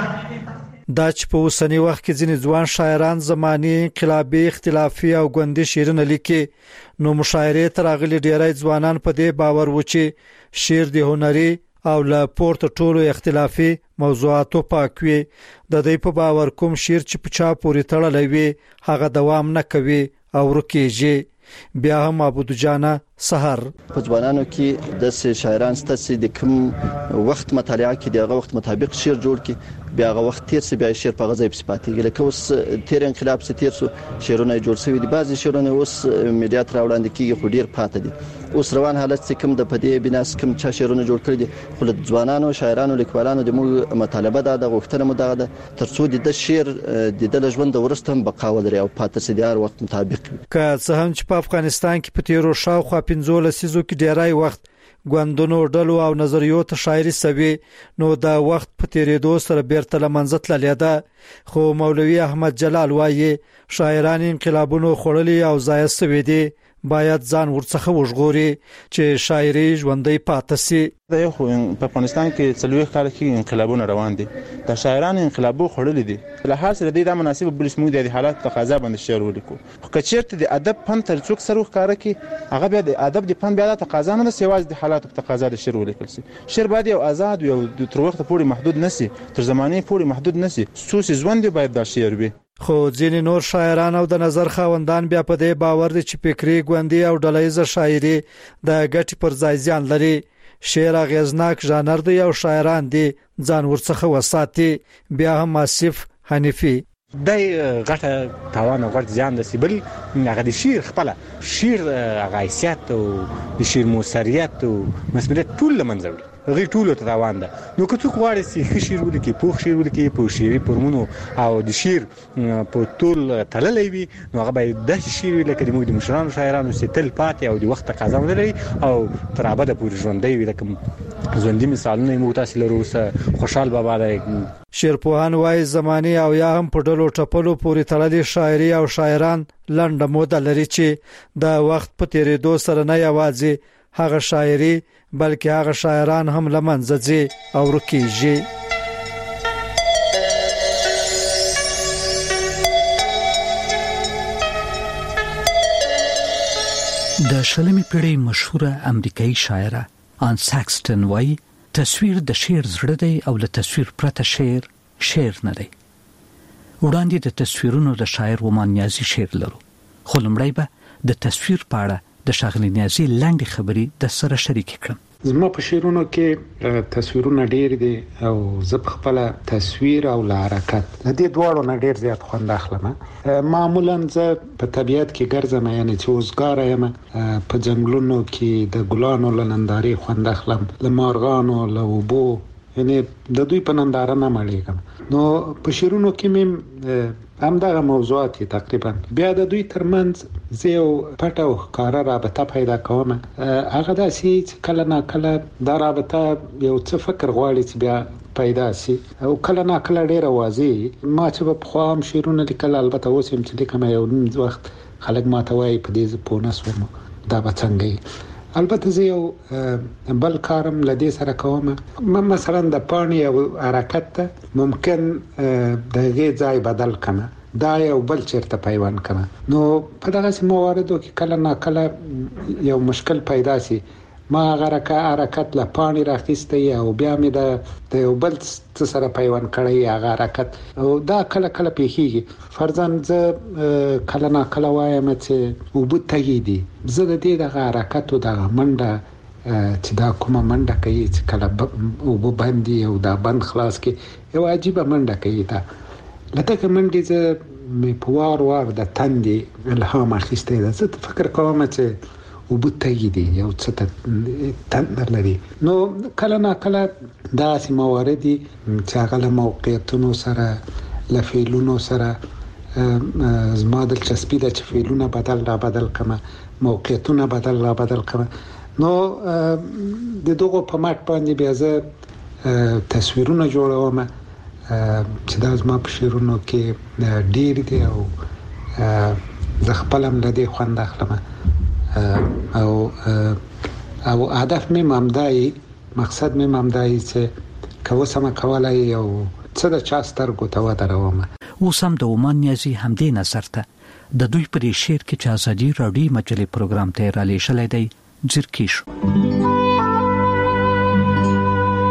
دا چې په اوسنی وخت کې ځینې ځوان شاعران زماني انقلابي اختلافي او ګوندي شعرونه لیکي، نو مشاعره تر اغلی ډیری ځوانان په دې باور و چې شعر د هنري او له پورته ټولو اختلافي موضوعاتو پاک وي. د دې په باور کوم شعر چې په چا پورې تړلی وي هغه دوام نه کوي او رکیږي. بیا هم عبود جانا سحر په ځوانانو کې د شاعران ستاسو د کوم وخت مطالعه کې دغه وخت مطابق شعر جوړ کی بیا هغه وخت تیر سی بیا شعر په غزا په صفاتي لکه اوس تیر انقلاب څخه تیر سو شعرونه جوړ شوی دي. بعضی شعرونه اوس میډیا تر وړاندې کیږي خو ډیر پاتې دي. اوس روان حالت چې کوم د پدې بناس کوم چا شعرونه جوړ کړی دي خو د ځوانانو شاعرانو لیکوالانو د موږ مطالبه ده د غوښتنه مو ده ترڅو د شعر د د ژوند ورسته هم بقا ولري او پاتې سي د هر وخت مطابق. که څه هم چې په افغانستان کې په تیرو شاوخوا پنځه لسیزو کې ډیرای وخت ګوندونو ډلو او نظریو ته شاعري سوي نو دا وخت په تیرېدو سره بیرته لمنځت لیدا. خو مولوی احمد جلال وایي شاعران انقلابونو خړلي او ضایع سوي دي باید ځان ورڅخه وژغوري چې شاعري ژوندۍ پاتې سي. دا یو په افغانستان کې څلوي کال کې انقلابونه روان دي د شاعرانو انقلابو خړلې دي له هر سره د مناسب بل اسمو د حالات تقاضا باندې شعر ولیکو. خو کچېرته د ادب فن تر څوک سره وکړه کې هغه بیا د ادب د فن بیا د تقاضا نه سیواز د حالات تقاضا د شعر ولیکل سي. شعر باید یو آزاد یو د تر وخت پورې محدود نسی تر زمانه پورې محدود نسی سوس ژوند باید د شعر وي. خو ځینې نور شاعران او د نظر خاوندان بیا په دې باور دي چې فکری ګوندی او ډلهیزه شاعري د ګټې پر ځای زیان لري. شعر اغیزناک ژانر دی او شاعران دي ځان ورڅخه وساتي. بیا هم آصف حنیفی د غټه تاوان او غټ زیان د سیبل هغه د شعر خپل شعر غایسیت او د شعر موثریت او مسؤلیت ټول لمنځوي غي ټول ته روان ده. نو که څوک غواړي چې شعر ولیکي پوښ شعر ولیکي په شعري فرمونو او د شعر په ټول تللې وي نو هغه باید د شعر لکه د موږ د مشرانو شاعرانو ستل پاتې او د وخت تقاضا ولري او تر ابده پورې ژوندۍ وي. لکه ژوندۍ مثالونه موږ تاسو لرو سه خوشحال بابا د شعرپوهان وايي زماني او یا هم په ډلو ټپلو پورې تړلې شاعري او شاعران لنډه موده لري چې د وخت په تیریدو سره نه یوازې هغه شاعري بلکې هغه شاعران هم لمنځه ځي او رکیږي. د شلمې پیړۍ مشهوره امریکایي شاعره آن ساکسټن وایي تصویر د شعر زړه دی او له تصویر پرته شعر شعر نه دی. وړاندې د تصویرونو د شاعر ومان نیازي شعر لرو خو لمړی به د تصویر په اړه د ښاغلي نیازي لاندې خبرې د سره شریک کړم. زما په شعرونو کې تصویرونه ډېر دي او زه په خپل تصویر او حرکت د دې دواړو نه ډېر زیات خوند اخلم. معمولا زه په طبیعت کې ګرځم یعنی چې اوسګار یم په ځنګلونو کې د ګلانو لننداري خوند اخلم له مارغانو له اوبو یعنی د دوی په ننداره نه مړېږم. نو په شعرونو کې مې همدغه موضوعات تقریبا بیا د دوی ترمنځ زه یو پټ او ښکاره رابطه پیدا کوم. هغه داسې چې کله نه کله دا رابطه یو څه فکر غواړي چې بیا پیدا شي او کله نه کله ډېره واضح. ما چې په خوا هم شعرونه لیکل البته اوس هم چې لیکم یو وخت خلک ماته وایي په دې پوه نه شوم دا به څنګه. البته زه یو بل کارم لدې سره کوم مثلا د پانی او حرکت ته ممکن د غي ځای بدل کړم دا یو بل چیرته پیوند کړم. نو په دغه مواردو کې کله نه کله یو مشکل پیدا شي ما هغه حرکت له پانی راخسته او بیا مې د یو بل څه سره پیوند کړی هغه حرکت او دا کله کله پیخیږي. فرضاً زه کله نه کله وایم چې وبو تګی دي زه د دې د حرکت او د منډه چې دا کومه منډه کوي چې کله وبو باندې او دا بند خلاص کې یو عجیب منډه کوي. دا لته منډه زه مې په وار وار د تندې الهام اخیسته ده. زه فکر کوم چې وبو تګی دي یو څه تندر لري. نو کله نه کله دا سي مواردي چې هغه له موقعیتونو سره لفعلونو سره زما د چسپی د فعلونو بدل را بدل کما موقعیتونه بدل را بدل کما. نو د دغه په مات باندې بیا زه تصویرونه جوړوم چې دا زما په شعرونو کې ډیر دي او زه خپلم لدی خوند اخلم او او هدف مې ممدای مقصد مې ممدای چې کوسمه کولای یو څه د چا سترګو ته ودروم. اوس هم د عمان نیازي همدې نظر ته د دوی پر شعر کې چې ازادي راډیو مجلې پروګرام ته را لېږلی دی ځیر کې شو.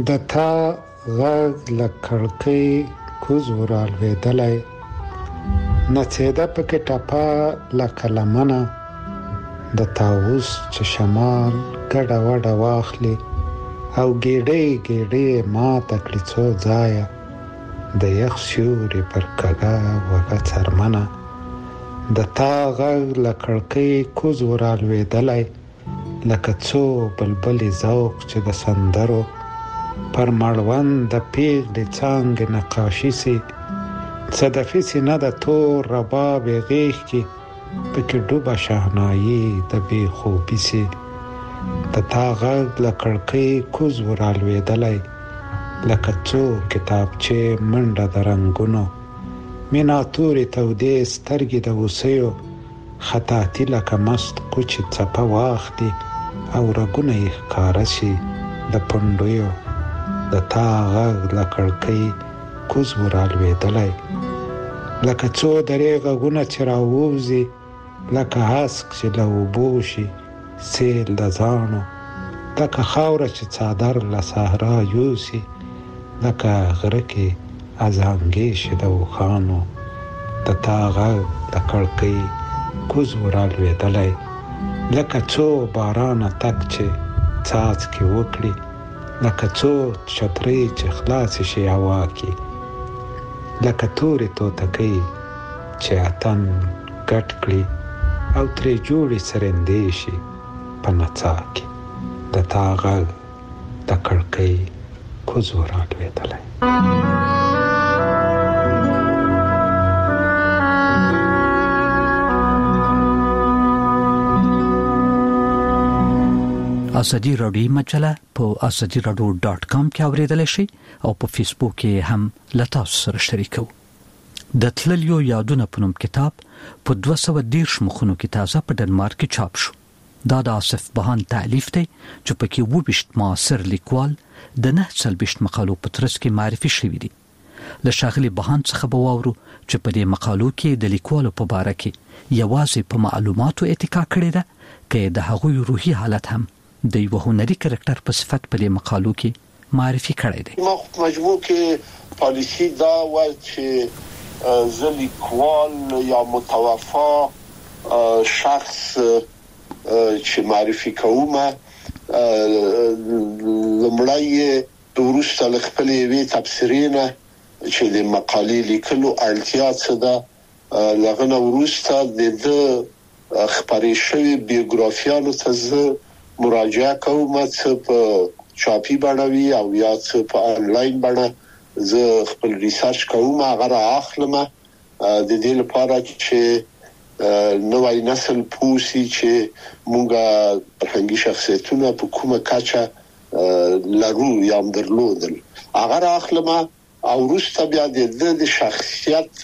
د تا غږ لکړکۍ کوز ورالوېدلی نڅېده پکې ټپه لکه لمنه د طاووس چې شمال ګډه وډه واخلي او ګېډۍ ګېډۍ ماته کړي څو ځایه د یخ سیوري پر کږه وږه څرمنه د تا غږ له کړکۍ کوز ورالوېدلی لکه څو بلبلې ذوق چې د سندرو پر مړوند د پیغلې څانګې نقاشي سي صدفي سینه د تور رباب غیږ کې پکې ډوبه شهنایي د بې خوبي سي د تا غږ له کړکۍ کوز ورالوېدلی لکه څو کتابچې منډه د رنګونو مینا تورې تودې سترګې د هوسیو خطاطي لکه مست کوچې څپه واخلي او رګونه یې ښکاره شي د پنډیو د تا غږ له کړکۍ کوز ورالوېدلی لکه څو درې غږونه چې راووځي لکه هسک چې له اوبو شي سیل د زاڼو لکه خاوره چې څادر له صحرا یوسي لکه غره کې ازانګې شي د اوښانو د تا غږ له کړکۍ کوز ورالوېدلی لکه څو بارانه تک چې څاڅکې وکړي لکه څو چترۍ چې خلاصې شي هوا کې لکه تورې توتکۍ چې اتن ګډ کړي او ترې جوړې سرندې شي په نڅا کې د تا غږ د کړکۍ کوز ورالوېدلی ازادي رادیو مجله په ازادي رادیو ډاټ کام کې اوریدل شي او په فیسبوک کې هم له تاسو سره شریکو. د تللیو یادونه په نوم کتاب په دوه سوه دېرش مخونو کې تازه په ډنمارک کې چاپ شو. دا د آصف بهان تالیف دی چې په کې وبشت معاصر لیکوال د نه څلوېښت مقالو په ترڅ کې معرفي شوی دی. له ښاغلي بهان څخه به واورو چې په دې مقالو کې د لیکوالو په باره کې یوازې په معلوماتو اتکا کړې ده که د هغوی روحي حالت هم د یو هنري کرکټر په صفت په دې مقالو کې معرفي کړی دی. ما مجموع کې پالیسی دا و چې زه لیکوال یا متوفا شخص چې معرفي کوم لمړی د وروسته له خپلې یوې تبصرې نه چې د مقالې لیکلو اړتیا څه ده لغه نه وروسته د ده خپرې شوې بیوګرافیانو ته زه مراجعه کوم څه په چاپی بڼه وي او یا څه په انلاین بڼه زه خپل ریسرچ کوم هغه را اخلم د دې لپاره چې نوای نسل پوسی چې مونږه فرهنګي شخصیتونه په کومه کچه لرو یا درلودل هغه را اخلم او وروسته بیا د شخصیت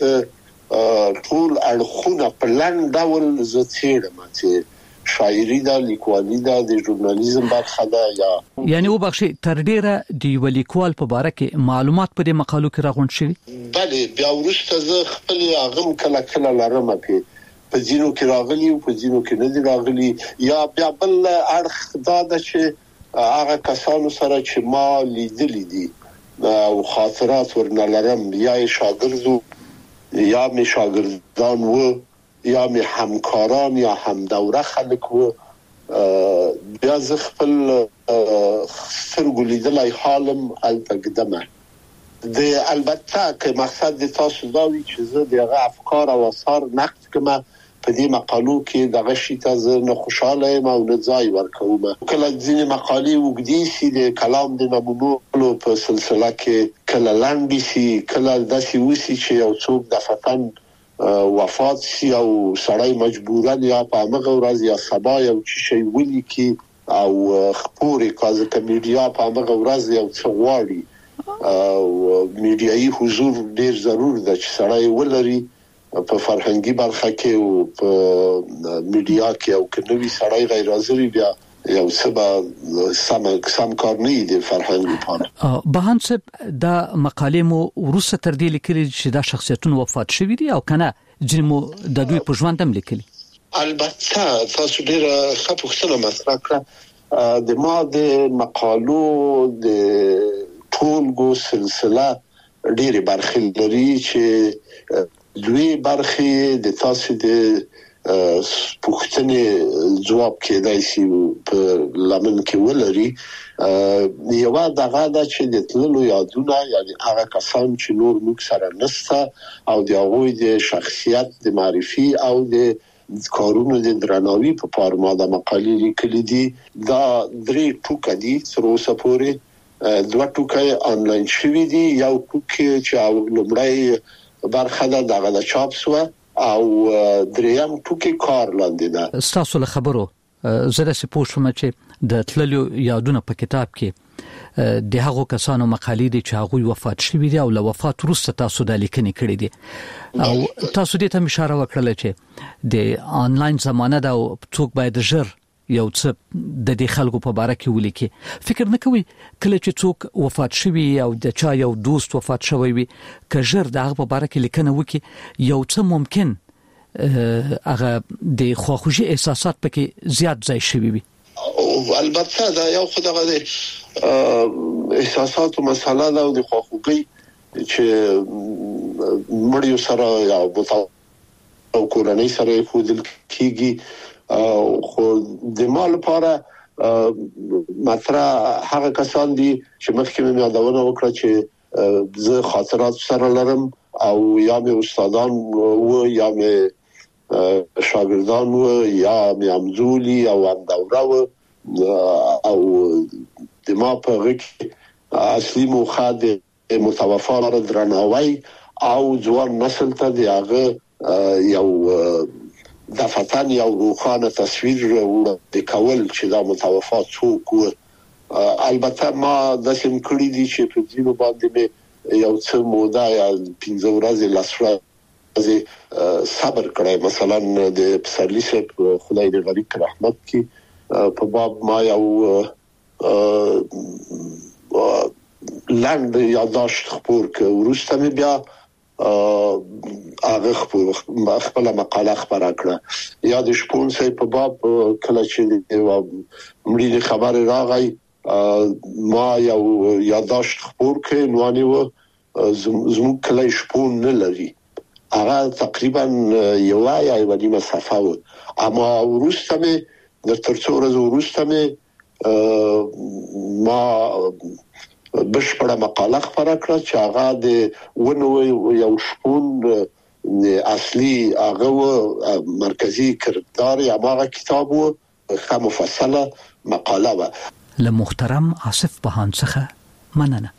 ټول اړخونه په لاندې ډول زه څېړم چې شاعري دا لیکوالي دا د ژورنالیزم برخه ده یا یعنی وبخښي تر ډیره د یو لیکوال په باره کې معلومات په دې مقالو کې راغونډ شوي. بله بیا وروسته زه خپل هغه کله کله لرم په په ځینو کې راغلي او په ځینو کې نه دي راغلي یا بیا بل اړخ دا ده چې هغه کسانو سره چې ما لیدلي دي او خاطرات ورنه لرم یا شاګردو یا می شاګردان وو یا می همکاران یا همدوره خلک وو بیا زه خپل سترګو لیدلی حالم هلته ږدمه د البته که مقصد د تاسو دا وي چې زه د هغه افکار او اثار نقد کړم په دې مقالو کې دغه شي ته زه نه خوشاله یم او نه ځای ورکوم کله ځینې مقالې اوږدې سي د کلام د نمونو په سلسله کې کله لنډې سي کله داسې وسي چې یو څوک دفعتاً وفات سي او سړی مجبوراً یا په هغه ورځ یا سبا یو شی ولیکي او خپورې کازه ک میډیا په هغه ورځ یو څه غواړي او میډیایي حضور ډیر ضرور ده چې سړی ولري په فرهنګي برخه کې او په میډیا کې او کنوي سړی غیر حاضر بیا یو سبا سم سم کار نه دی فرهنګي لپاره. بهان صاحب دا مقاله مو ورسره تر دې لیکلي چې دا شخصیتونه وفات شوي دي او کنه چې مو د دوی په ژوند هم لیکلي. البته تاسو ډیر ښه پوښتنه مطرح کړه. د ما د مقالو د ټولګو سلسله ډېرې برخې لري چې دوی برخې د تاسو د پوښتنې جواب کېدای شي په لمن کې ولري. یو دغه دا چې د تللو یادونه یعنی هغه کسان چې نور موږ سره نسته او د هغوی د شخصیت د معرفي او د کارونو د درناوي په اړه ما د مقالې لیکلې دي. دا درې ټوکه دي تر اوسه پورې دوه ټوکه آنلاین شوي دي. یو ټوکه چې لومړی برخه ده دغه د چاپ شوه او دریم ټوکي کار لاندې ده. تاسو له خبرو زړه سه پوښتنه چې د تللو یادونه په کتاب کې د هغو کسانو مقالې دي چې هغه وفات شوي دي او له وفات وروسته تاسو د لیکنې کړې دي او تاسو دې ته اشاره وکړه چې د آنلاین زمانه دا څوک باید ژر یو څه د دې خلکو په اړه کې ولیکي. فکر نه کوي کله چې څوک وفات شوی او د چا یو دوست وفات شوی وي که ژر د هغه په اړه کې لیکنه وکړي یو څه ممکن هغه د خواخوږي احساسات پکې زیات ځای شوی وي؟ البته دا یو خدای د احساساتو مسله ده او د خواخوږي چې مړیو سره یا او کورنۍ سره خودل کیږي خو د مال لپاره مطرح هغه کسان دي چې مخکې مې یادونه وکړه چې زه خاطرات سره لرم او یا مې استادان و یا مې شاګردان و یا مې همزولي او هم دوره و او د ما په غږ اصلي موخه د متوفا لپاره درناوی او ځوان نسل ته د هغه یو د فتن یو روخانه تصویر وړاندې کول چې دا متوفا څوک و. البته ما د سیم کړی دي چې په ځینو باندې یو څه موده یا پنځه ورځې لاسره صبر کړی. مثلا د پسرلی صاحب خدای دې غریق رحمت کی په باب ما یو لاند یادداشت خپور ک ورسته مې بیا هغه خپل مقاله خبره کړه. یا د شپون سي په باب کله چې مړي خبر راغی ما یو یادداشت خپور کړ نو انیو زموږ کله شپون نه لري هغه تقریبا یو یا یو نیمه صفحه و اما ورسته مې د ترڅو ورځې ورسته مې ما بشپړه مقاله خبره کړه چې هغه د ونو یو شپون اصلي هغه مرکزی کردار یا هغه کتاب و خه مفصله مقاله و. له محترم آصف بهان څخه مننه.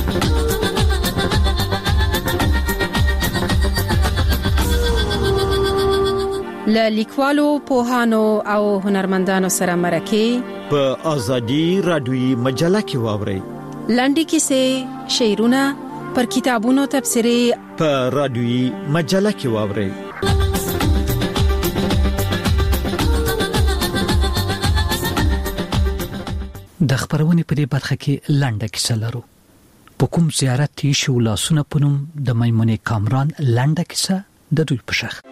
له لیکوالو پوهانو او هنرمندانو سره مرکه په ازادي رادیوي مجله کې واوري. لنډی کیسې، شعرونه، پر کتابونو تبصرې په رادیوي مجله کې واوري. د خبرونې په دې برخه کې لنډه کیسه لرو. په کوم زیارت کې شو لاسونه پونم د میمونې کامران لنډه کیسه د دوی په شخ.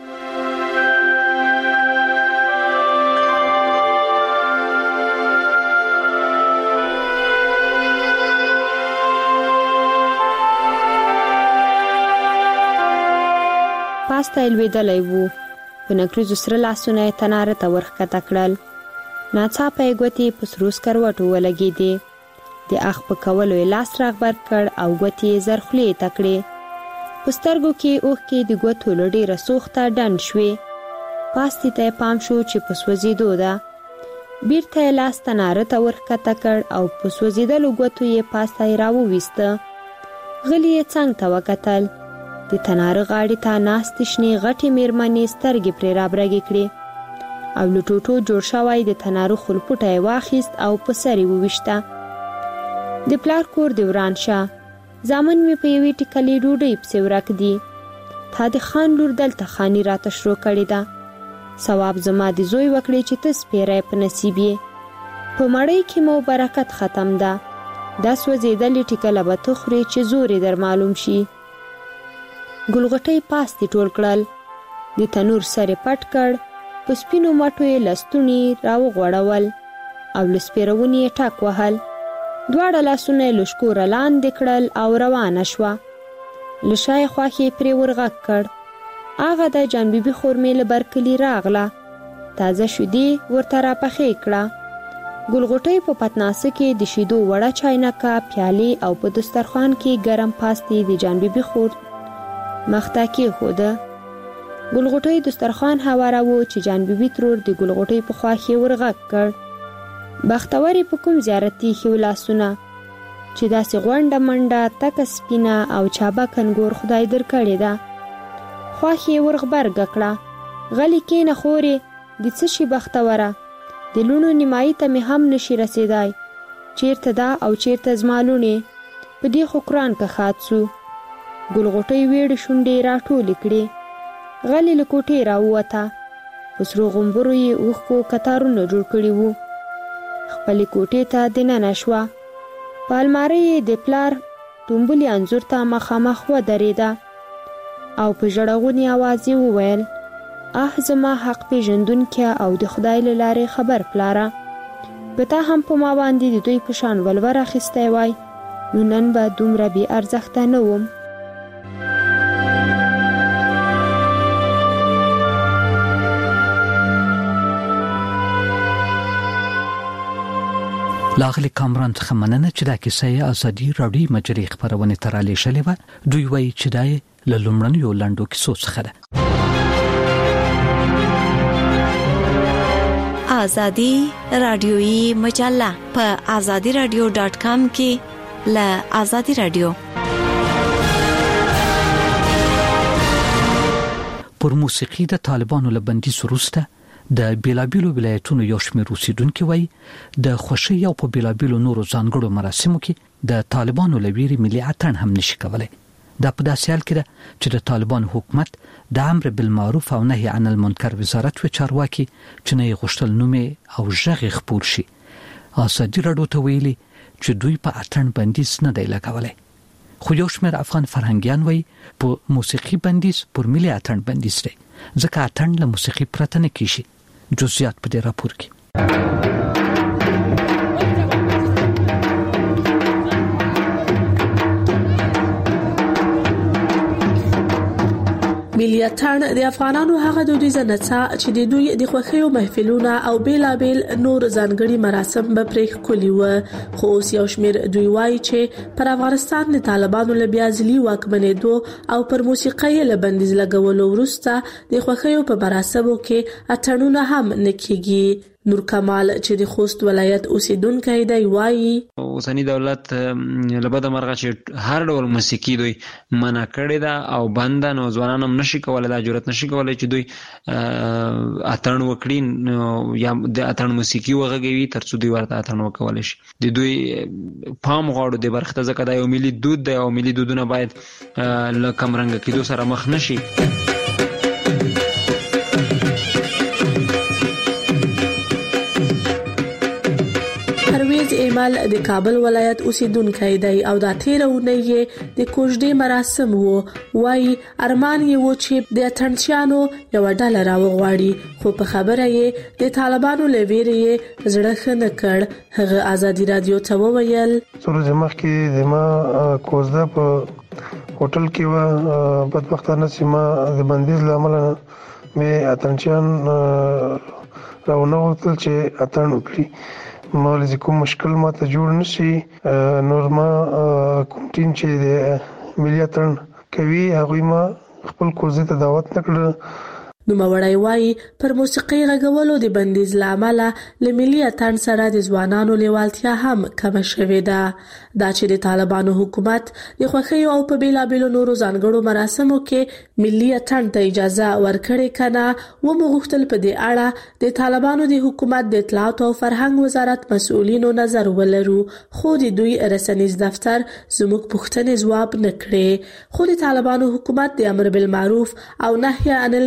پاسته الویدلای وو په نکریزو سره لاسونه تناره ته ورخکته کړل. ناڅاپه یې ګوتې په سرو سکروټو ولګېدې. د اخ په کولو یې لاس راغبر کړ او ګوتې یې زرخولې ته کړې. په سترګو کې اوښکې د ګوتو له ډېره سوخته ډنډ شوې. پاستې ته یې پام شو چې په سوځېدو ده. بیرته یې لاس تناره ته ورښکته کړ او په سوځېدلو ګوتو یې پاسته یې راوویسته. غلي یې څنګ ته وکتل. د تناره غاړې ته ناستې شنې غټې میرمنې سترګې پرې رابرګې کړې او له ټوټو جوړ شوی د تناره خلپوټه یې واخیست او په سر یې وویشته. د پلار کور دې وران شه، زامن مې په یوې ټیکلې ډوډۍ پسې ورک دي. تا د خان لور دلته خاني راته شروع کړې ده. ثواب زما د زوی وکړې چې ته سپیری په نصیب یې. په مړۍ کې مو برکت ختم ده. دا سوځېدلې ټیکله به ته خورې چې زور یې در معلوم شي. ګلغټۍ پاستې ټول کړل. د تنور سر یې پټ کړ. په سپینو مټو یې لستونی راوغوړول او له سپېرونې یې ټک وهل. دواړه لاسونه له شکوره لاندې کړل او روانه شوه. له شای خوا کې پرې ورغږ کړ. هغه د جان بیبي خورمې له برکلي راغله. تازه شیدې ورته راپخې کړه. ګلغوټۍ په پتناسه کې د شیدو وړه چاینکه، پیالې او په دسترخوان کې ګرم پاستې د جان بیبي خور مخته کېښوده. ګلغوټۍ دسترخوان هواراوه چې جان بیبي ترور د ګلغوټۍ په خوا کې ورغږ کړ. بختورې په کوم زیارت ایښي و لاسونه چې داسې غونډه منډه تکه سپینه او چابک انګور خدای درکړې ده. خواښ یې ورغبرګه کړه. غلي کېنه خورې، د څه شي بختوره، د لوڼو نیمایي ته مې هم نشي رسېدای. چیرته ده او چیرته زما لوڼې؟ په دې خو قرآن که خات سو. ګلغوټۍ ویړې شونډې راټولې کړې. غلي له کوټې راووته. په سرو غومبرو یې اوښکو کتارونه جوړ کړي وو. خپلې کوټې ته دننه شوه. په المارۍ یې د پلار ټومبلي انځور ته مخامخ ودرېده او په ژړغوني اواز یې وویل: اه زما حق پېژندونکې او د خدای له لارې خبر پلاره، که تا هم په ما باندې د دوی په شان ولور اخیستی وای نو نن به دومره بې ارزښته نه وم. لاغلی کامران څخه مننه چې دا کیسه یې ازادي راډیو مجلې خپرونې ته رالیږلې وه. دوی وایي چې دا یې له لومړنیو لنډو کیسو څخه ده. ازادي راډیویي مجله په ازادي راډیو ډاټ کام کې له ازادي راډیو پر موسیقي د طالبانو له بندیز وروسته د بیلابیلو ولایتونو یو شمېر اوسیدونکي وایي د خوښۍ او په بیلابیلو نورو ځانګړو مراسمو کې د طالبانو له ویرې ملي اتڼ هم نشي کولی. دا په داسې حال کې ده چې د طالبانو حکومت د امر بالمعروف او نهي عن المنکر وزارت و چارواکي چې نه یې غوښتل نوم او غږ خپور شي. ازادي راډیو ته ویلي چې دوی په اتڼ بندیز نه دی لګولی، خو یو شمېر افغان فرهنګیان وایي په موسیقي بندیز پر ملي اتڼ بندیز دی، ځکه اتڼ له موسیقي پرته نه کیږي. جزئیات په دې راپور کې. ملي اتڼ د افغانانو هغه دودیزه نڅا چې د دوی د خوښیو محفلونه او بیلابیل نور ځانګړي مراسم به پرې ښکلي وو. خو اوس یو شمېر دوی وایي چې پر افغانستان د طالبانو له بیا ځلي واکمنېدو او پر موسیقۍ له بندیز لګولو وروسته د خوښیو په مراسمو کې اتڼونه هم نه کېږي. نور کمال چې د خوست ولایت اوسیدونکی دی وایي: اوسنی دولت لبد مرغه چې هر ډول موسیقي دوی منع کړی ده او بند نو ځوانان هم نشي کولای، دا جرأت نشي کولای چې دوی اتڼ وکړي یا د اتڼ موسیقي وغږوي ترڅو دوی ورته اتڼ وکولای شي. د دوی پام غواړو د برخه ځکه دا یو ملي دود دی او ملي دودونه باید له کمرنګ کېدو سره مخ نشي. ایمل د کابل ولایت اوسیدونکی دی او دا تیر اونۍ د کوژدې مراسم وو. وای ارمان یې و چې د اتڼچیانو یو ډله راوغواړي، خو په خبره یې د طالبانو لویری زړه خنه کړ. هغه ازادي رادیو ته وویل: سورج مخ کې د ما کوژده په هوټل کې و، بدبختانه سیمه د بندیز لامل مې اتڼچیان راونه وتل چې اتڼ وکړي. مولوی کوم مشکل ماته جوړ نشي. نور ما کوم ټیم چې د ملي اتڼ کوي هغه ما خپل کوزه ته دعوت نکړه. نو مړای وای پر موسیقي غږولو د بندیز لامل له ملي اتڼ سره د ځوانانو لیوالتیا هم کم شوې ده. دا چې د طالبانو حکومت د خوښیو او په بیلابیلو نورو ځانګړو مراسمو کې ملي اتڼ ته اجازه ورکړې کنه و مغختل په دې اړه د طالبانو د حکومت د اطلاعات او فرهنګ وزارت مسؤلینو نظر ولرو، خو د دوی رسنیز دفتر زموږ پوښتنې ځواب نکړي. خو د طالبانو حکومت د امر بالمعروف او نهي عن المنکر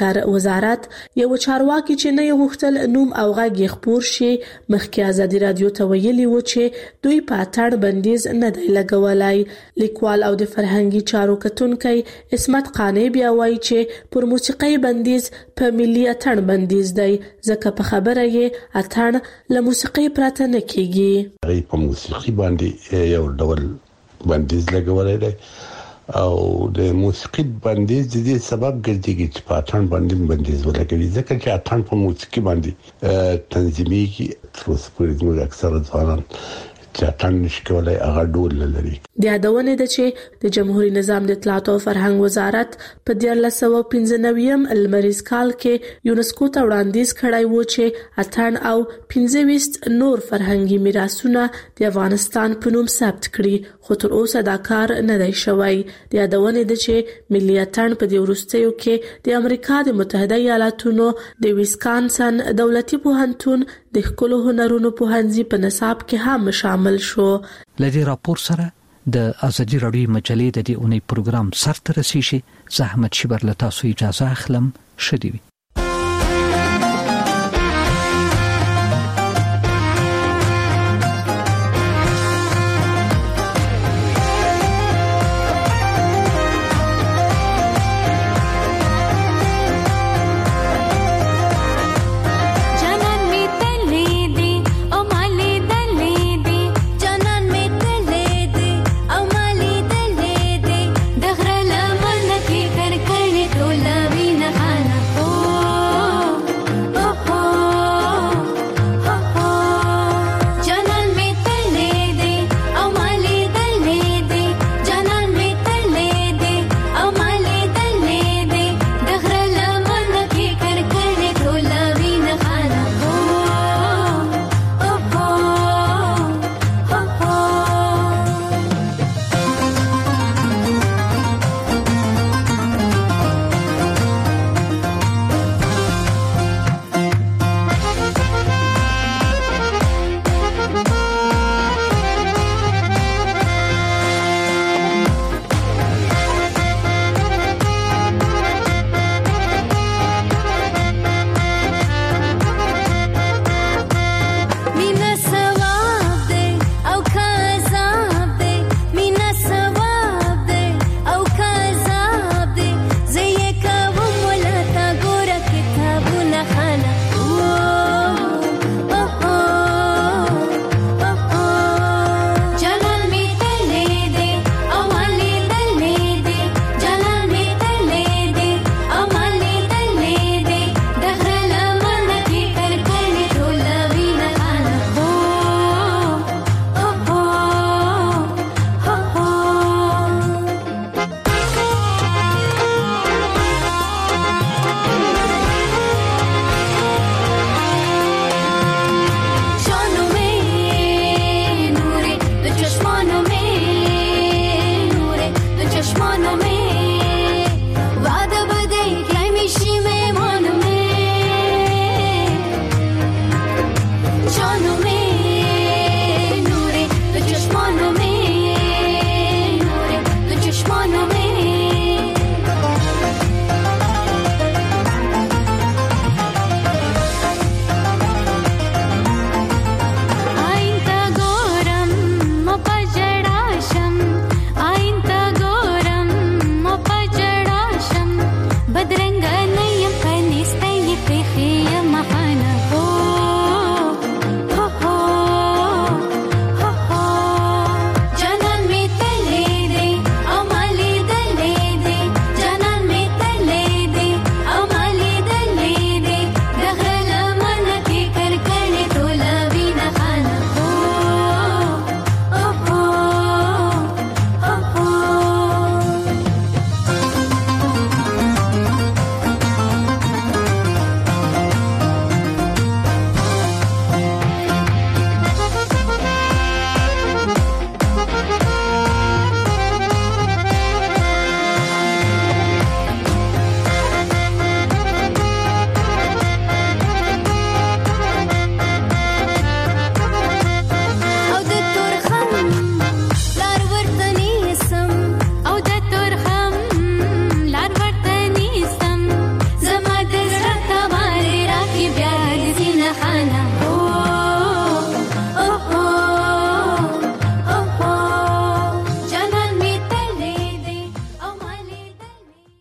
کار وزارت یو چارواکي چې نه غوښتل نوم او غږ خبر شي مخکې ازادي رادیو ته ویلي و چې دوی په اتړ بندیز نه دی لګولای. لیکوال او د فرهنګي چارو کتونکي اسمت قانی بیا وایي چې پر موسیقي بندیز په ملي اتړ بندیز دی ځکه په خبره یې اتړ له موسیقي پرته نه کیږي. په موسیقي باندې یو ډول بندیز لګولای دی او د موسیقي بندیز د دې سبب ګرځي چې په اتړ باندې بندیز ولګوي ځکه چې اتړ په موسیقي باندې تنظیمي کې تر اوسه پورې موږ اکثره ځوانان چې اتړ نشي کولای هغه ډول لري. د یادونه ده چې د جمهوریت نظام د اطلاعات او فرهنګ وزارت په دیارلس سوه پنځه نوي لمریز کال کې یونسکو ته وړاندیز کړی و چې اتړ او پنځه ویشت نور فرهنګي میراثونه د افغانستان په نوم ثبت کړي خو تر اوسه دا کار نه دی شوی. د یادونه ده چې ملي اتړ په دې وروستیو کې د امریکا د متحده ایالاتونو د ویسکانسن دولتي پوهنتون د ښکلو هنرونو پوهنځي په نصاب کې هم شامل شو. لدی راپور سره د ازادي راډیو مجلې د دې اونۍ پروګرام سره ترسي شي. زحمت شبر له تاسو اجازه اخلم. شدي